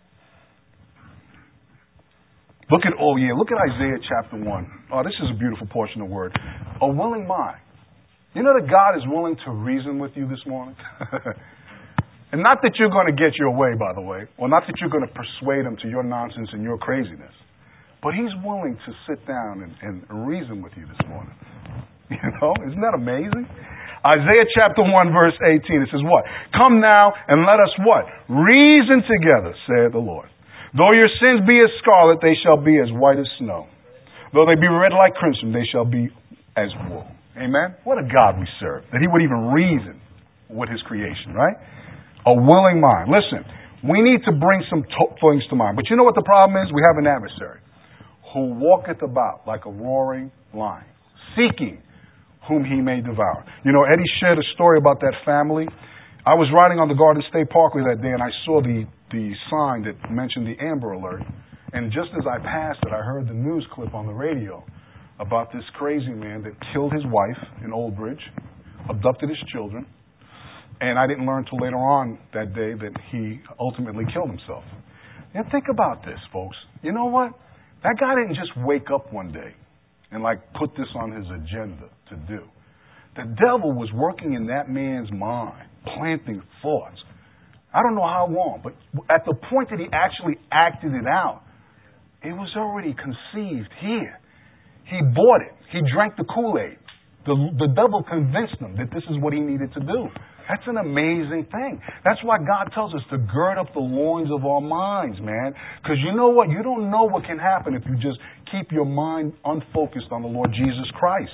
A: Look at Isaiah chapter 1. Oh, this is a beautiful portion of the word. A willing mind. You know that God is willing to reason with you this morning? And not that you're going to get your way, by the way, or not that you're going to persuade him to your nonsense and your craziness. But he's willing to sit down and reason with you this morning. You know, isn't that amazing? Isaiah chapter 1 verse 18, it says what? Come now and let us what? Reason together, saith the Lord. Though your sins be as scarlet, they shall be as white as snow. Though they be red like crimson, they shall be as wool. Amen? What a God we serve. That he would even reason with his creation, right? A willing mind. Listen, we need to bring some things to mind. But you know what the problem is? We have an adversary who walketh about like a roaring lion, seeking whom he may devour. You know, Eddie shared a story about that family. I was riding on the Garden State Parkway that day and I saw the sign that mentioned the Amber Alert. And just as I passed it, I heard the news clip on the radio about this crazy man that killed his wife in Old Bridge, abducted his children, and I didn't learn till later on that day that he ultimately killed himself. And think about this, folks. You know what? That guy didn't just wake up one day and put this on his agenda to do. The devil was working in that man's mind, planting thoughts. I don't know how long, but at the point that he actually acted it out, it was already conceived here. He bought it. He drank the Kool-Aid. The devil convinced him that this is what he needed to do. That's an amazing thing. That's why God tells us to gird up the loins of our minds, man. Because you know what? You don't know what can happen if you just keep your mind unfocused on the Lord Jesus Christ.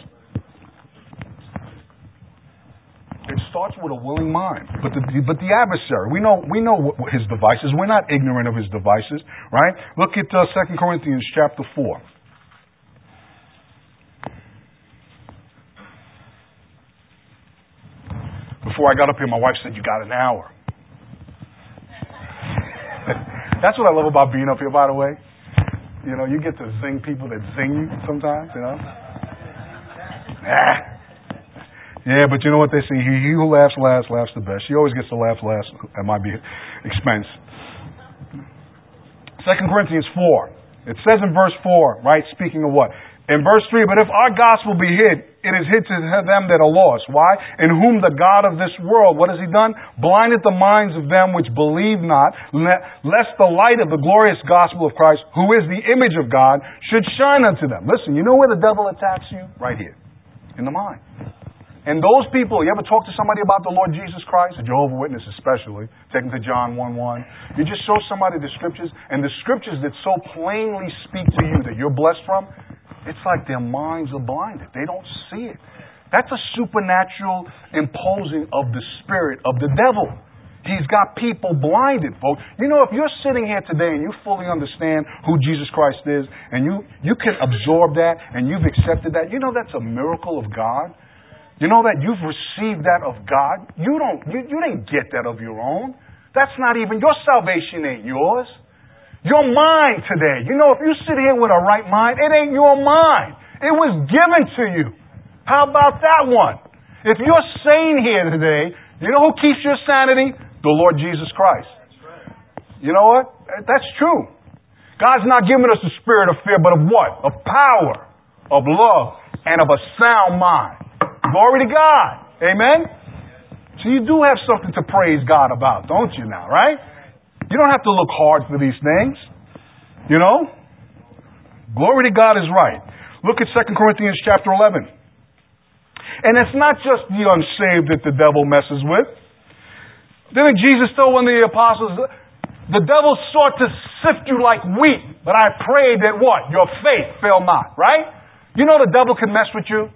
A: It starts with a willing mind. But the adversary, we know what his devices. We're not ignorant of his devices, right? Look at 2 Corinthians chapter 4. before I got up here, my wife said, you got an hour. That's what I love about being up here, by the way. You know, you get to zing people that zing you sometimes, you know. Yeah, but you know what they say? He who laughs last laughs the best. She always gets to laugh last at my expense. 2 Corinthians 4. It says in verse 4, right, speaking of what? In verse 3, but if our gospel be hid, it is hid to them that are lost. Why? In whom the God of this world, what has he done? Blinded the minds of them which believe not, lest the light of the glorious gospel of Christ, who is the image of God, should shine unto them. Listen, you know where the devil attacks you? Right here. In the mind. And those people, you ever talk to somebody about the Lord Jesus Christ? A Jehovah's Witness especially. Take them to John 1:1. You just show somebody the scriptures, and the scriptures that so plainly speak to you that you're blessed from, it's like their minds are blinded. They don't see it. That's a supernatural imposing of the spirit of the devil. He's got people blinded, folks. You know, if you're sitting here today and you fully understand who Jesus Christ is, and you can absorb that, and you've accepted that, you know that's a miracle of God. You know that you've received that of God. You didn't get that of your own. That's not even, your salvation ain't yours. Your mind today. You know, if you sit here with a right mind, it ain't your mind. It was given to you. How about that one? If you're sane here today, you know who keeps your sanity? The Lord Jesus Christ. You know what? That's true. God's not giving us the spirit of fear, but of what? Of power, of love, and of a sound mind. Glory to God. Amen? So you do have something to praise God about, don't you now, right? You don't have to look hard for these things. You know? Glory to God is right. Look at 2 Corinthians chapter 11. And it's not just the unsaved that the devil messes with. Didn't Jesus tell one of the apostles, the devil sought to sift you like wheat, but I prayed that what? Your faith fail not, right? You know the devil can mess with you?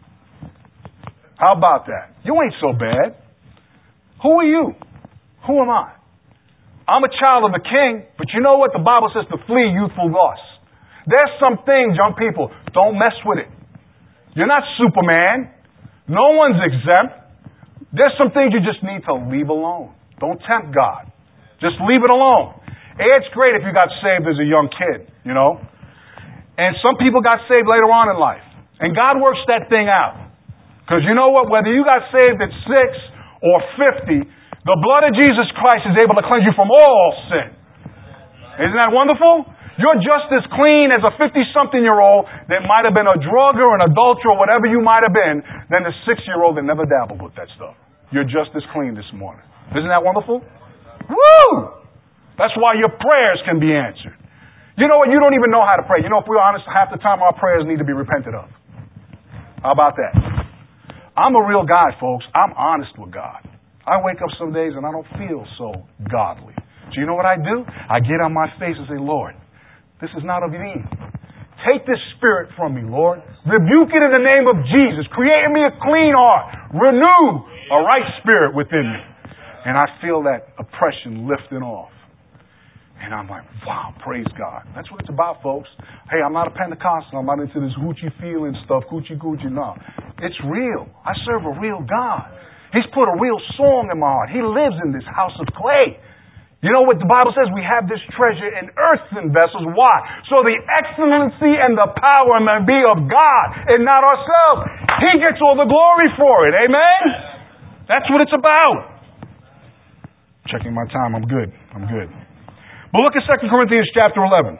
A: How about that? You ain't so bad. Who are you? Who am I? I'm a child of the King, but you know what? The Bible says to flee youthful lusts. There's some things, young people, don't mess with it. You're not Superman. No one's exempt. There's some things you just need to leave alone. Don't tempt God. Just leave it alone. It's great if you got saved as a young kid, you know. And some people got saved later on in life. And God works that thing out. Because you know what? Whether you got saved at 6 or 50, the blood of Jesus Christ is able to cleanse you from all sin. Isn't that wonderful? You're just as clean as a 50-something-year-old that might have been a drugger or an adulterer or whatever you might have been than the 6-year-old that never dabbled with that stuff. You're just as clean this morning. Isn't that wonderful? Woo! That's why your prayers can be answered. You know what? You don't even know how to pray. You know, if we're honest, half the time our prayers need to be repented of. How about that? I'm a real guy, folks. I'm honest with God. I wake up some days and I don't feel so godly. So you know what I do? I get on my face and say, Lord, this is not of thee. Take this spirit from me, Lord. Rebuke it in the name of Jesus. Create in me a clean heart. Renew a right spirit within me. And I feel that oppression lifting off. And I'm like, wow, praise God. That's what it's about, folks. Hey, I'm not a Pentecostal. I'm not into this hoochie feeling stuff, coochie coochie. No. It's real. I serve a real God. He's put a real song in my heart. He lives in this house of clay. You know what the Bible says? We have this treasure in earthen vessels. Why? So the excellency and the power may be of God and not ourselves. He gets all the glory for it. Amen? That's what it's about. Checking my time. I'm good. But look at 2 Corinthians chapter 11.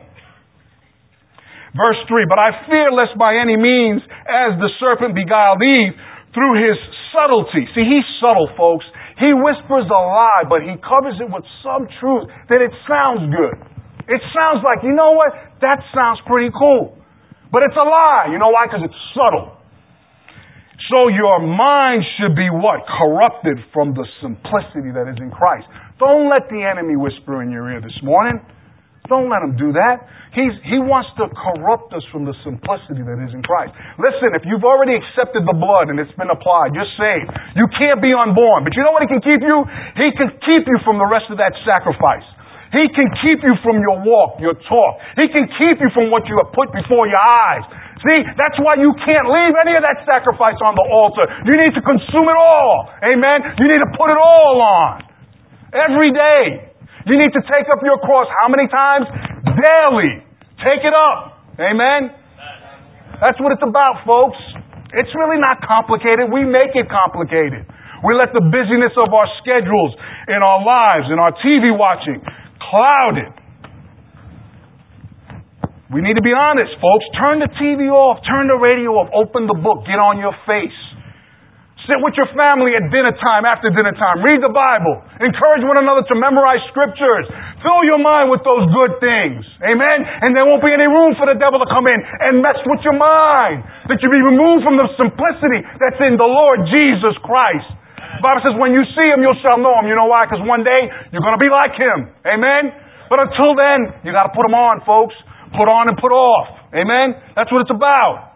A: Verse 3. But I fear lest by any means as the serpent beguiled Eve through his subtlety. See, he's subtle, folks. He whispers a lie, but he covers it with some truth that it sounds good. It sounds like, you know what? That sounds pretty cool. But it's a lie. You know why? Because it's subtle. So your mind should be what? Corrupted from the simplicity that is in Christ. Don't let the enemy whisper in your ear this morning. Don't let him do that. He wants to corrupt us from the simplicity that is in Christ. Listen, if you've already accepted the blood and it's been applied, you're saved. You can't be unborn. But you know what he can keep you? He can keep you from the rest of that sacrifice. He can keep you from your walk, your talk. He can keep you from what you have put before your eyes. See, that's why you can't leave any of that sacrifice on the altar. You need to consume it all. Amen? You need to put it all on. Every day. You need to take up your cross how many times? Daily. Take it up. Amen? That's what it's about, folks. It's really not complicated. We make it complicated. We let the busyness of our schedules, in our lives, in our TV watching, cloud it. We need to be honest, folks. Turn the TV off. Turn the radio off. Open the book. Get on your face. Sit with your family at dinner time, after dinner time. Read the Bible. Encourage one another to memorize scriptures. Fill your mind with those good things. Amen? And there won't be any room for the devil to come in and mess with your mind. That you be removed from the simplicity that's in the Lord Jesus Christ. The Bible says when you see Him, you shall know Him. You know why? Because one day, you're going to be like Him. Amen? But until then, you got to put Him on, folks. Put on and put off. Amen? That's what it's about.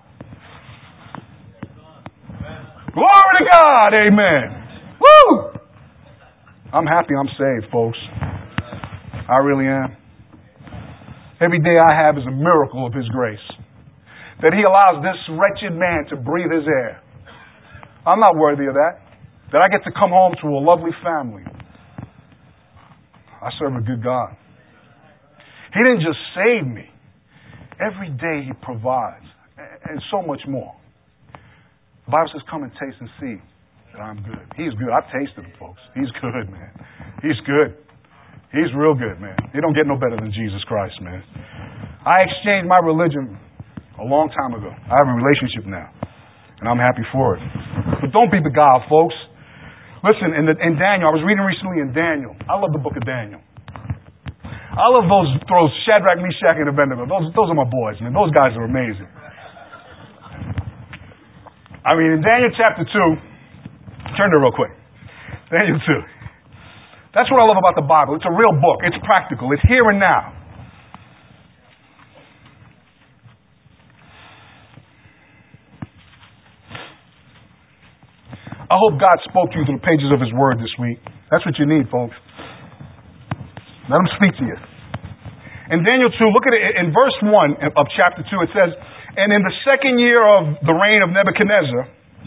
A: Glory to God. Amen. Woo! I'm happy I'm saved, folks. I really am. Every day I have is a miracle of His grace. That He allows this wretched man to breathe His air. I'm not worthy of that. That I get to come home to a lovely family. I serve a good God. He didn't just save me. Every day He provides. And so much more. The Bible says, come and taste and see that I'm good. He's good. I've tasted Him, folks. He's good, man. He's good. He's real good, man. You don't get no better than Jesus Christ, man. I exchanged my religion a long time ago. I have a relationship now. And I'm happy for it. But don't be beguiled, folks. Listen, in Daniel, I was reading recently in Daniel. I love the book of Daniel. I love those Shadrach, Meshach, and Abednego. Those are my boys, man. Those guys are amazing. I mean, in Daniel chapter 2, turn there real quick. Daniel 2. That's what I love about the Bible. It's a real book. It's practical. It's here and now. I hope God spoke to you through the pages of His Word this week. That's what you need, folks. Let Him speak to you. In Daniel 2, look at it. In verse 1 of chapter 2, it says, and in the second year of the reign of Nebuchadnezzar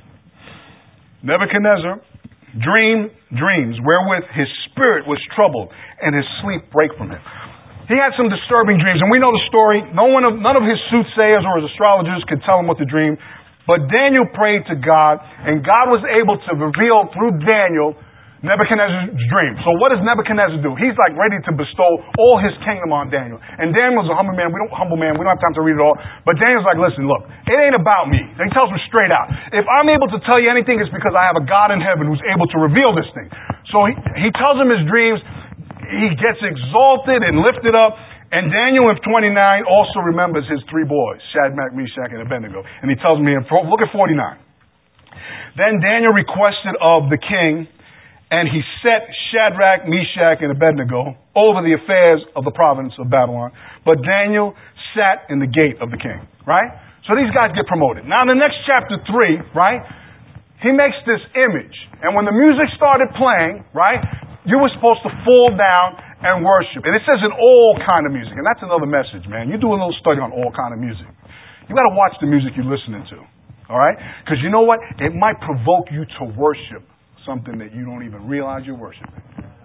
A: dreamed dreams wherewith his spirit was troubled and his sleep brake from him. He had some disturbing dreams, and we know the story. None of his soothsayers or his astrologers could tell him what to dream. But Daniel prayed to God, and God was able to reveal through Daniel Nebuchadnezzar's dream. So what does Nebuchadnezzar do? He's like ready to bestow all his kingdom on Daniel. And Daniel was a humble man. We don't have time to read it all. But Daniel's like, listen, look, it ain't about me. He tells him straight out. If I'm able to tell you anything, it's because I have a God in heaven who's able to reveal this thing. So he tells him his dreams. He gets exalted and lifted up. And Daniel in 29 also remembers his three boys, Shadrach, Meshach, and Abednego. And he tells me, look at 49. Then Daniel requested of the king, and he set Shadrach, Meshach, and Abednego over the affairs of the province of Babylon. But Daniel sat in the gate of the king, right? So these guys get promoted. Now in the next chapter 3, right, he makes this image. And when the music started playing, right, you were supposed to fall down and worship. And it says in all kind of music. And that's another message, man. You do a little study on all kind of music. You got to watch the music you're listening to, all right? Because you know what? It might provoke you to worship something that you don't even realize you're worshiping.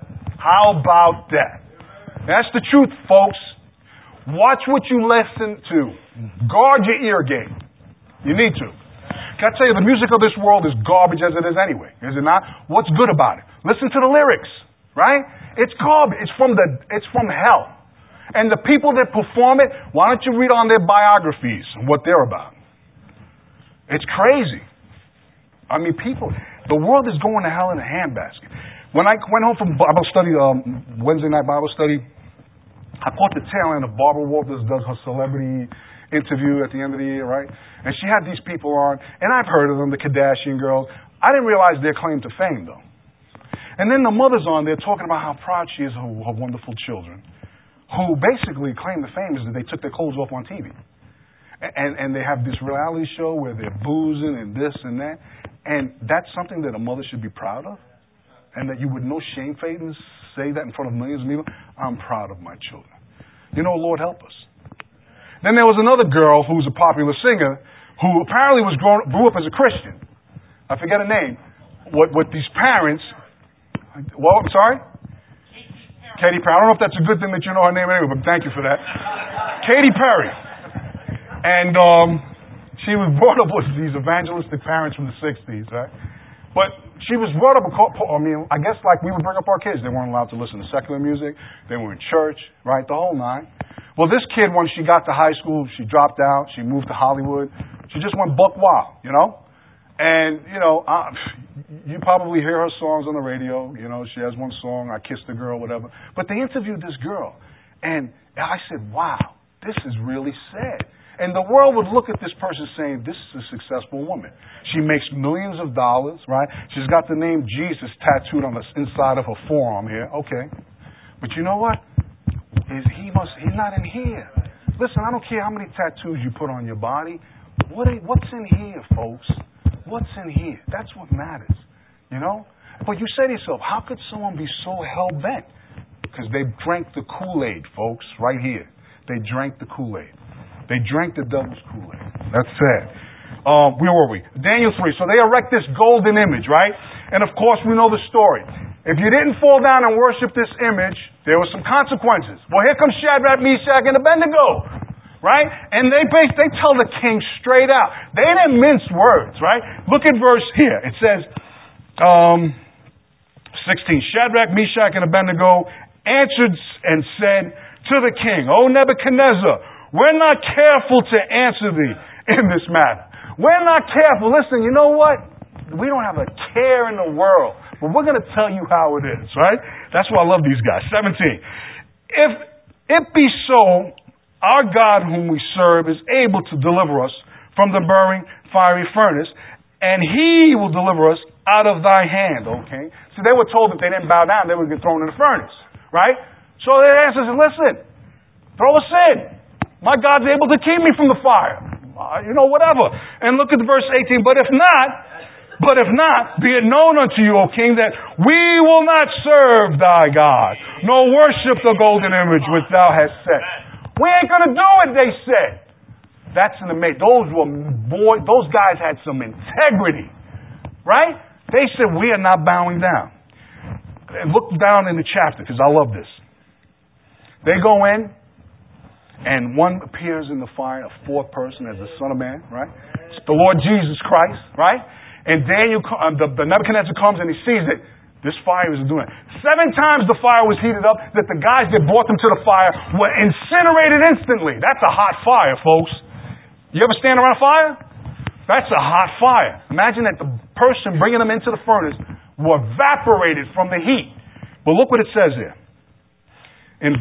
A: How about that? That's the truth, folks. Watch what you listen to. Guard your ear gate. You need to. Can I tell you, the music of this world is garbage as it is anyway. Is it not? What's good about it? Listen to the lyrics, right? It's garbage. It's from hell. And the people that perform it, why don't you read on their biographies and what they're about? It's crazy. I mean, the world is going to hell in a handbasket. When I went home from Bible study, Wednesday night Bible study, I caught the tail end of Barbara Walters does her celebrity interview at the end of the year, right? And she had these people on, and I've heard of them, the Kardashian girls. I didn't realize their claim to fame, though. And then the mother's on there talking about how proud she is of her wonderful children, who basically claim the fame is that they took their clothes off on TV. And they have this reality show where they're boozing and this and that. And that's something that a mother should be proud of? And that you would no shame facing say that in front of millions of people? I'm proud of my children. You know, Lord help us. Then there was another girl who was a popular singer who apparently grew up as a Christian. I forget her name. What these parents... Well, I'm sorry? Katy Perry. I don't know if that's a good thing that you know her name anyway, but thank you for that. Katy Perry. And she was brought up with these evangelistic parents from the 60s, right? But she was brought up, I guess like we would bring up our kids. They weren't allowed to listen to secular music. They were in church, right? The whole nine. Well, this kid, when she got to high school, she dropped out. She moved to Hollywood. She just went buck wild, you know? And, you probably hear her songs on the radio. You know, she has one song, I Kissed a Girl, whatever. But they interviewed this girl. And I said, wow, this is really sad. And the world would look at this person saying, this is a successful woman. She makes millions of dollars, right? She's got the name Jesus tattooed on the inside of her forearm here. Okay. But you know what? He's not in here. Listen, I don't care how many tattoos you put on your body. What's in here, folks? What's in here? That's what matters. You know? But you say to yourself, how could someone be so hell-bent? Because they drank the Kool-Aid, folks, right here. They drank the Kool-Aid. They drank the devil's Kool-Aid. That's sad. Where were we? Daniel 3. So they erect this golden image, right? And of course, we know the story. If you didn't fall down and worship this image, there were some consequences. Well, here comes Shadrach, Meshach, and Abednego, right? And they tell the king straight out. They didn't mince words, right? Look at verse here. It says, 16, Shadrach, Meshach, and Abednego answered and said to the king, O Nebuchadnezzar, we're not careful to answer thee in this matter. We're not careful. Listen, you know what? We don't have a care in the world. But we're going to tell you how it is, right? That's why I love these guys. 17. If it be so, our God whom we serve is able to deliver us from the burning fiery furnace, and he will deliver us out of thy hand, okay? So they were told that they didn't bow down, they would get thrown in the furnace, right? So the answer is, listen, throw us in. My God's able to keep me from the fire. Whatever. And look at verse 18. But if not, be it known unto you, O king, that we will not serve thy God, nor worship the golden image which thou hast set. We ain't going to do it, they said. That's an amazing. Those guys had some integrity, right? They said, we are not bowing down. And look down in the chapter, because I love this. They go in, and one appears in the fire, a fourth person as the Son of Man, right? It's the Lord Jesus Christ, right? And Daniel, the Nebuchadnezzar comes and he sees it. This fire is doing it. 7 times the fire was heated up that the guys that brought them to the fire were incinerated instantly. That's a hot fire, folks. You ever stand around a fire? That's a hot fire. Imagine that the person bringing them into the furnace were evaporated from the heat. But look what it says here. In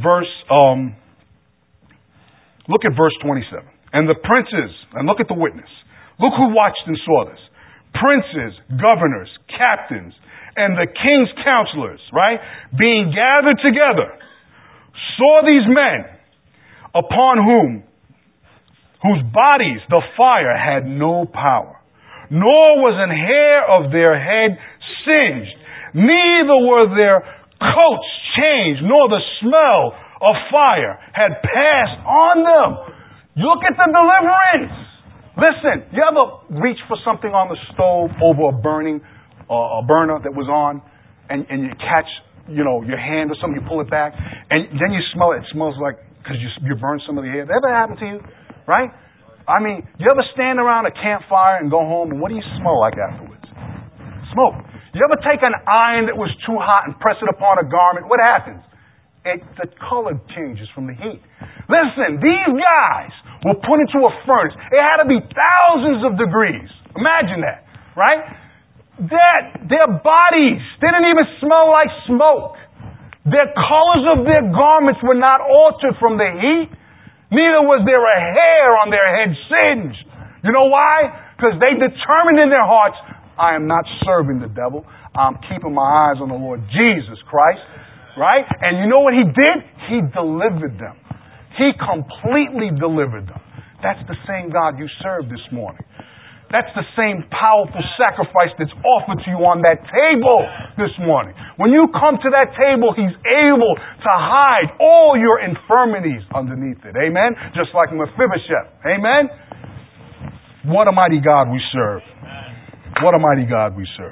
A: look at verse 27. And the princes, and look at the witness. Look who watched and saw this. Princes, governors, captains, and the king's counselors, right, being gathered together, saw these men upon whose bodies the fire had no power, nor was an hair of their head singed, neither were their coats changed, nor the smell of fire had passed on them. Look at the deliverance. Listen, you ever reach for something on the stove over a burner that was on, and you catch, your hand or something, you pull it back, and then you smell it. It smells like, because you burned some of the hair. That ever happened to you? Right? I mean, you ever stand around a campfire and go home, and what do you smell like afterwards? Smoke. You ever take an iron that was too hot and press it upon a garment? What happens? The color changes from the heat. Listen, these guys were put into a furnace. It had to be thousands of degrees. Imagine that, right? Their bodies didn't even smell like smoke. Their colors of their garments were not altered from the heat. Neither was there a hair on their head singed. You know why? Because they determined in their hearts, I am not serving the devil. I'm keeping my eyes on the Lord Jesus Christ. Right? And you know what he did? He delivered them. He completely delivered them. That's the same God you serve this morning. That's the same powerful sacrifice that's offered to you on that table this morning. When you come to that table, He's able to hide all your infirmities underneath it. Amen? Just like Mephibosheth. Amen? What a mighty God we serve. What a mighty God we serve.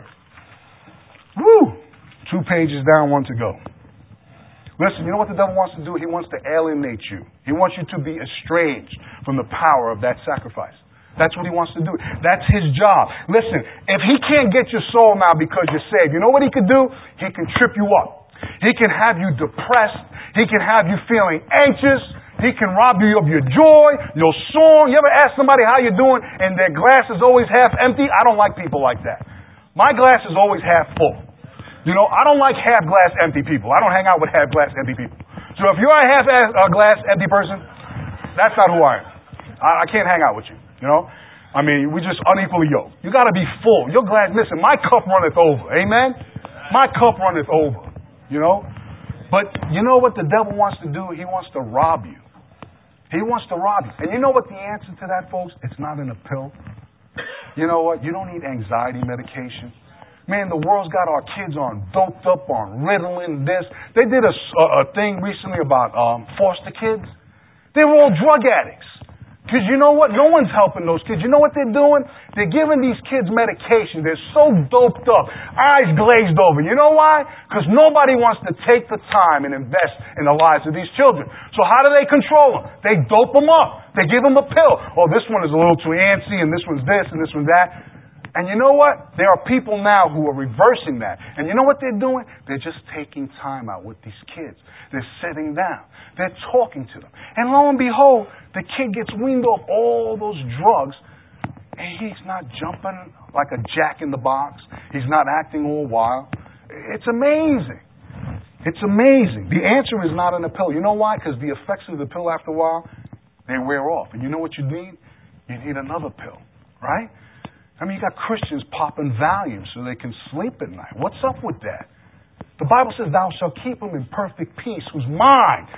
A: Woo! 2 pages down, 1 to go. Listen, you know what the devil wants to do? He wants to alienate you. He wants you to be estranged from the power of that sacrifice. That's what he wants to do. That's his job. Listen, if he can't get your soul now because you're saved, you know what he could do? He can trip you up. He can have you depressed. He can have you feeling anxious. He can rob you of your joy, your song. You ever ask somebody how you're doing and their glass is always half empty? I don't like people like that. My glass is always half full. You know, I don't like half glass empty people. I don't hang out with half glass empty people. So if you're a half glass empty person, that's not who I am. I can't hang out with you. You know? I mean, we just unequally yoked. You got to be full. You're glad. Listen, my cup runneth over. Amen? My cup runneth over. You know? But you know what the devil wants to do? He wants to rob you. He wants to rob you. And you know what the answer to that, folks? It's not in a pill. You know what? You don't need anxiety medication. Man, the world's got our kids on, doped up on Ritalin, this. They did a thing recently about foster kids. They were all drug addicts. Because you know what? No one's helping those kids. You know what they're doing? They're giving these kids medication. They're so doped up, eyes glazed over. You know why? Because nobody wants to take the time and invest in the lives of these children. So how do they control them? They dope them up. They give them a pill. Oh, this one is a little too antsy, and this one's this, and this one's that. And you know what? There are people now who are reversing that. And you know what they're doing? They're just taking time out with these kids. They're sitting down. They're talking to them. And lo and behold, the kid gets weaned off all those drugs, and he's not jumping like a jack in the box. He's not acting all wild. It's amazing. It's amazing. The answer is not in a pill. You know why? Because the effects of the pill, after a while, they wear off. And you know what you need? You need another pill, right? I mean, you got Christians popping Valium so they can sleep at night. What's up with that? The Bible says, thou shalt keep him in perfect peace, whose mind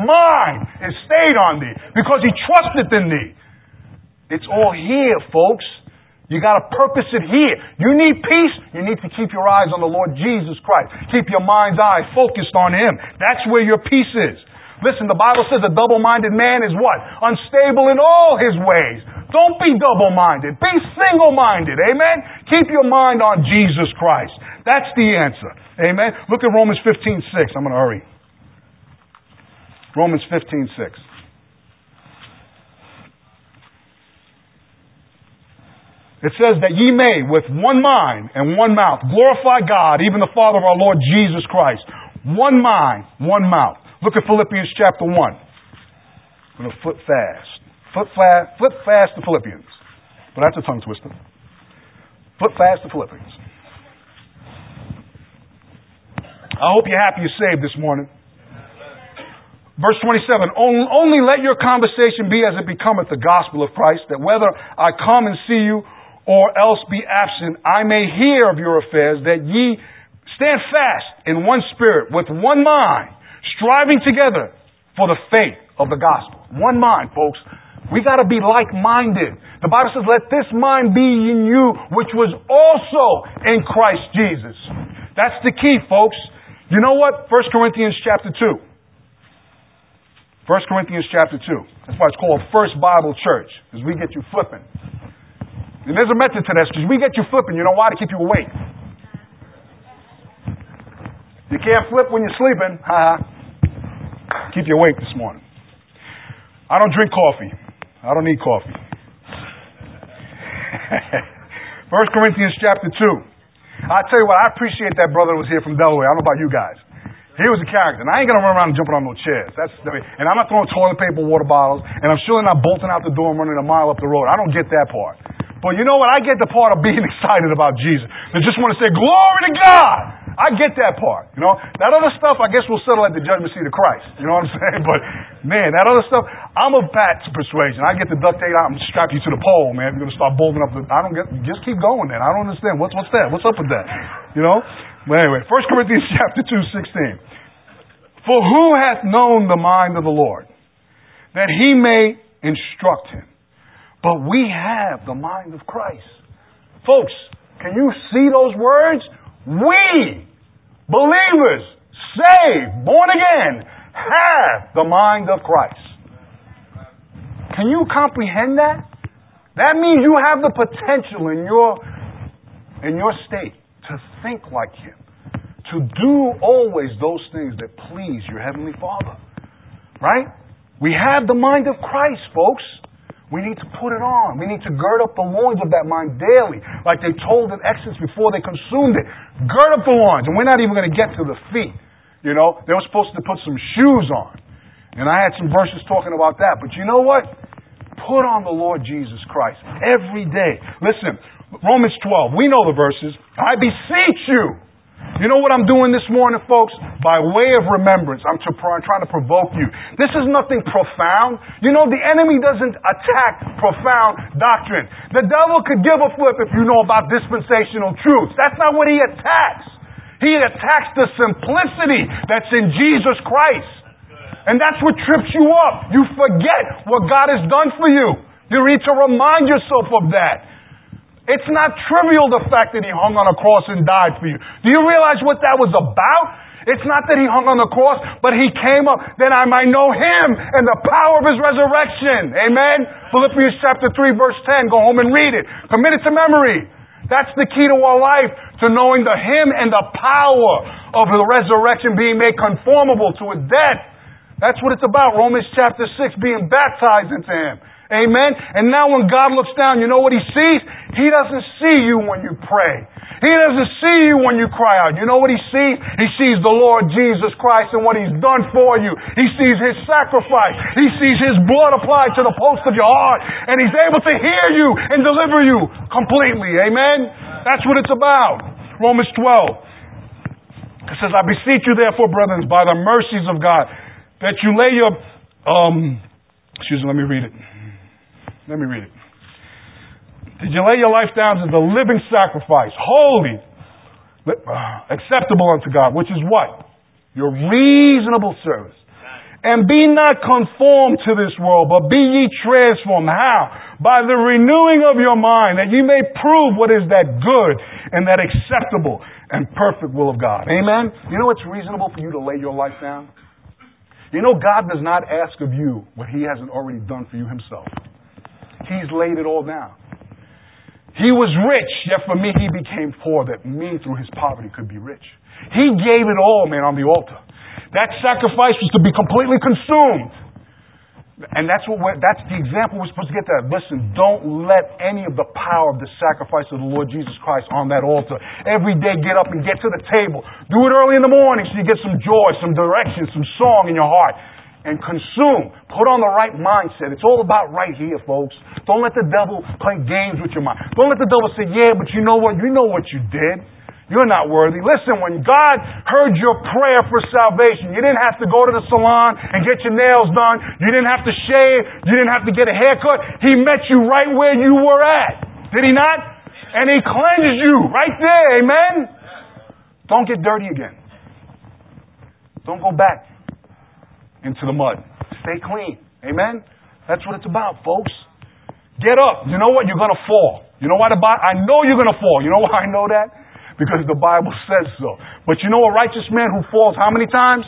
A: is stayed on thee, because he trusteth in thee. It's all here, folks. You got to purpose it here. You need peace, you need to keep your eyes on the Lord Jesus Christ. Keep your mind's eye focused on Him. That's where your peace is. Listen, the Bible says a double-minded man is what? Unstable in all his ways. Don't be double-minded. Be single-minded. Amen? Keep your mind on Jesus Christ. That's the answer. Amen? Look at Romans 15:6. I'm going to hurry. Romans 15:6. It says that ye may, with one mind and one mouth, glorify God, even the Father of our Lord Jesus Christ. One mind, one mouth. Look at Philippians chapter 1. I'm going to flip fast. Flip fast to Philippians. But that's a tongue twister. Flip fast to Philippians. I hope you're happy you're saved this morning. Verse 27, only let your conversation be as it becometh the gospel of Christ, that whether I come and see you or else be absent, I may hear of your affairs, that ye stand fast in one spirit, with one mind, striving together for the faith of the gospel. One mind, folks. We got to be like-minded. The Bible says, let this mind be in you, which was also in Christ Jesus. That's the key, folks. You know what? 1 Corinthians chapter 2. 1 Corinthians chapter 2. That's why it's called First Bible Church, because we get you flipping. And there's a method to this, because we get you flipping. You know why? To keep you awake. You can't flip when you're sleeping. Keep you awake this morning. I don't drink coffee. I don't need coffee. 1 Corinthians chapter 2. I tell you what, I appreciate that brother that was here from Delaware. I don't know about you guys. He was a character. And I ain't going to run around and jumping on no chairs. And I'm not throwing toilet paper, water bottles. And I'm surely not bolting out the door and running a mile up the road. I don't get that part. But you know what? I get the part of being excited about Jesus. They just want to say, glory to God. I get that part. You know, that other stuff, I guess we'll settle at the judgment seat of Christ. You know what I'm saying? But man, that other stuff, I'm a bat to persuasion. I get the duct tape out and strap you to the pole, man. If you're going to start bolting up just keep going then. I don't understand. What's that? What's up with that? You know? But anyway, 1 Corinthians chapter 2:16. For who hath known the mind of the Lord, that he may instruct him? But we have the mind of Christ. Folks, can you see those words? We, believers, saved, born again, have the mind of Christ. Can you comprehend that? That means you have the potential in your state to think like Him, to do always those things that please your Heavenly Father. Right? We have the mind of Christ, folks. We need to put it on. We need to gird up the loins of that mind daily, like they told in Exodus before they consumed it. Gird up the loins. And we're not even going to get to the feet. You know, they were supposed to put some shoes on. And I had some verses talking about that. But you know what? Put on the Lord Jesus Christ every day. Listen, Romans 12. We know the verses. I beseech you. You know what I'm doing this morning, folks? By way of remembrance, I'm trying to provoke you. This is nothing profound. You know, the enemy doesn't attack profound doctrine. The devil could give a flip if you know about dispensational truths. That's not what he attacks. He attacks the simplicity that's in Jesus Christ. And that's what trips you up. You forget what God has done for you. You need to remind yourself of that. It's not trivial, the fact that He hung on a cross and died for you. Do you realize what that was about? It's not that He hung on the cross, but He came up that I might know Him and the power of His resurrection. Amen? Philippians chapter 3 verse 10. Go home and read it. Commit it to memory. That's the key to our life, to knowing the Him and the power of the resurrection, being made conformable to His death. That's what it's about. Romans chapter 6, being baptized into Him. Amen? And now when God looks down, you know what He sees? He doesn't see you when you pray. He doesn't see you when you cry out. You know what He sees? He sees the Lord Jesus Christ and what He's done for you. He sees His sacrifice. He sees His blood applied to the post of your heart. And He's able to hear you and deliver you completely. Amen? That's what it's about. Romans 12. It says, I beseech you therefore, brethren, by the mercies of God, that you lay your... let me read it. Let me read it. Did you lay your life down as a living sacrifice, holy, acceptable unto God, which is what? Your reasonable service. And be not conformed to this world, but be ye transformed. How? By the renewing of your mind, that ye may prove what is that good and that acceptable and perfect will of God. Amen? You know it's reasonable for you to lay your life down? You know God does not ask of you what He hasn't already done for you Himself. He's laid it all down. He was rich, yet for me He became poor, that me through His poverty could be rich. He gave it all, man, on the altar. That sacrifice was to be completely consumed. And that's the example we're supposed to get that. Listen, don't let any of the power of the sacrifice of the Lord Jesus Christ on that altar. Every day get up and get to the table. Do it early in the morning so you get some joy, some direction, some song in your heart. And consume. Put on the right mindset. It's all about right here, folks. Don't let the devil play games with your mind. Don't let the devil say, yeah, but you know what? You know what you did. You're not worthy. Listen, when God heard your prayer for salvation, you didn't have to go to the salon and get your nails done. You didn't have to shave. You didn't have to get a haircut. He met you right where you were at. Did He not? And He cleansed you right there. Amen? Don't get dirty again. Don't go back into the mud. Stay clean. Amen? That's what it's about, folks. Get up. You know what? You're going to fall. You know why I know you're going to fall. You know why I know that? Because the Bible says so. But you know a righteous man who falls how many times?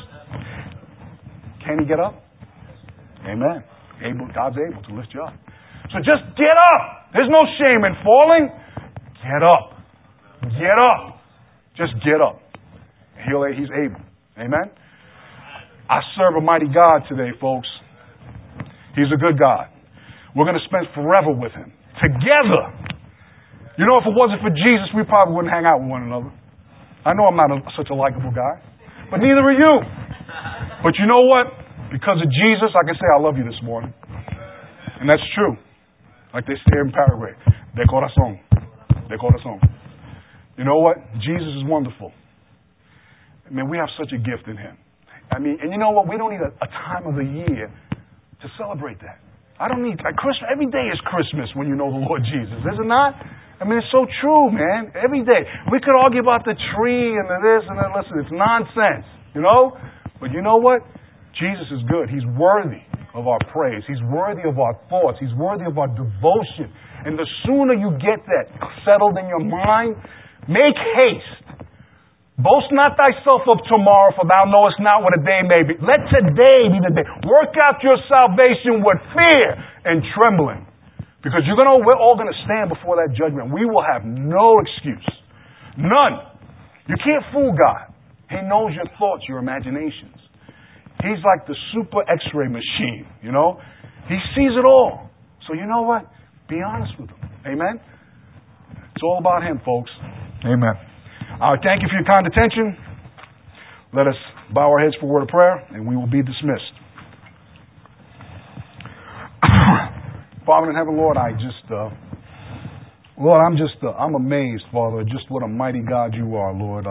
A: Can he get up? Amen. God's able to lift you up. So just get up. There's no shame in falling. Get up. Get up. Just get up. He's able. Amen? I serve a mighty God today, folks. He's a good God. We're going to spend forever with Him. Together. You know, if it wasn't for Jesus, we probably wouldn't hang out with one another. I know I'm not such a likable guy. But neither are you. But you know what? Because of Jesus, I can say I love you this morning. And that's true. Like they say in Paraguay. De corazón. De corazón. You know what? Jesus is wonderful. I mean, we have such a gift in Him. I mean, and you know what? We don't need a time of the year to celebrate that. I don't need, like Christmas, every day is Christmas when you know the Lord Jesus, is it not? I mean, it's so true, man. Every day. We could argue about the tree and the this and that. Listen, it's nonsense, you know? But you know what? Jesus is good. He's worthy of our praise. He's worthy of our thoughts. He's worthy of our devotion. And the sooner you get that settled in your mind, make haste. Boast not thyself of tomorrow, for thou knowest not what a day may be. Let today be the day. Work out your salvation with fear and trembling. Because we're all going to stand before that judgment. We will have no excuse. None. You can't fool God. He knows your thoughts, your imaginations. He's like the super x-ray machine, He sees it all. So you know what? Be honest with him. Amen? It's all about him, folks. Amen. Thank you for your kind attention. Let us bow our heads for a word of prayer, and we will be dismissed. Father in heaven, Lord, I'm amazed, Father, just what a mighty God you are, Lord.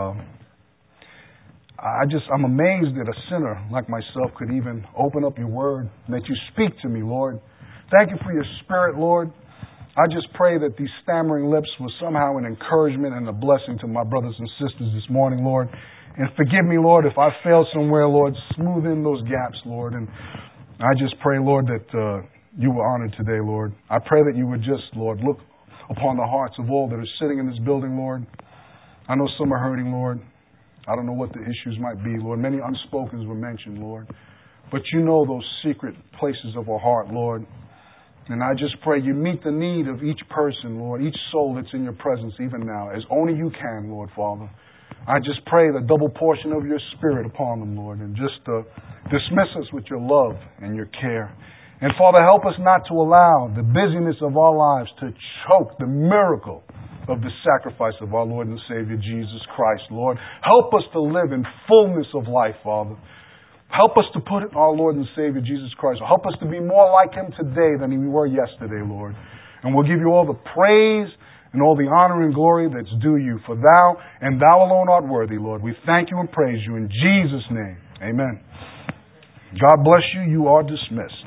A: I'm amazed that a sinner like myself could even open up your word, and that you speak to me, Lord. Thank you for your spirit, Lord. I just pray that these stammering lips was somehow an encouragement and a blessing to my brothers and sisters this morning, Lord. And forgive me, Lord, if I failed somewhere, Lord. Smooth in those gaps, Lord. And I just pray, Lord, that you were honored today, Lord. I pray that you would just, Lord, look upon the hearts of all that are sitting in this building, Lord. I know some are hurting, Lord. I don't know what the issues might be, Lord. Many unspokens were mentioned, Lord. But you know those secret places of our heart, Lord. And I just pray you meet the need of each person, Lord, each soul that's in your presence even now, as only you can, Lord, Father. I just pray the double portion of your Spirit upon them, Lord, and just dismiss us with your love and your care. And Father, help us not to allow the busyness of our lives to choke the miracle of the sacrifice of our Lord and Savior, Jesus Christ, Lord. Help us to live in fullness of life, Father. Help us to put our Lord and Savior, Jesus Christ. Help us to be more like Him today than we were yesterday, Lord. And we'll give you all the praise and all the honor and glory that's due you. For thou and thou alone art worthy, Lord. We thank you and praise you in Jesus' name. Amen. God bless you. You are dismissed.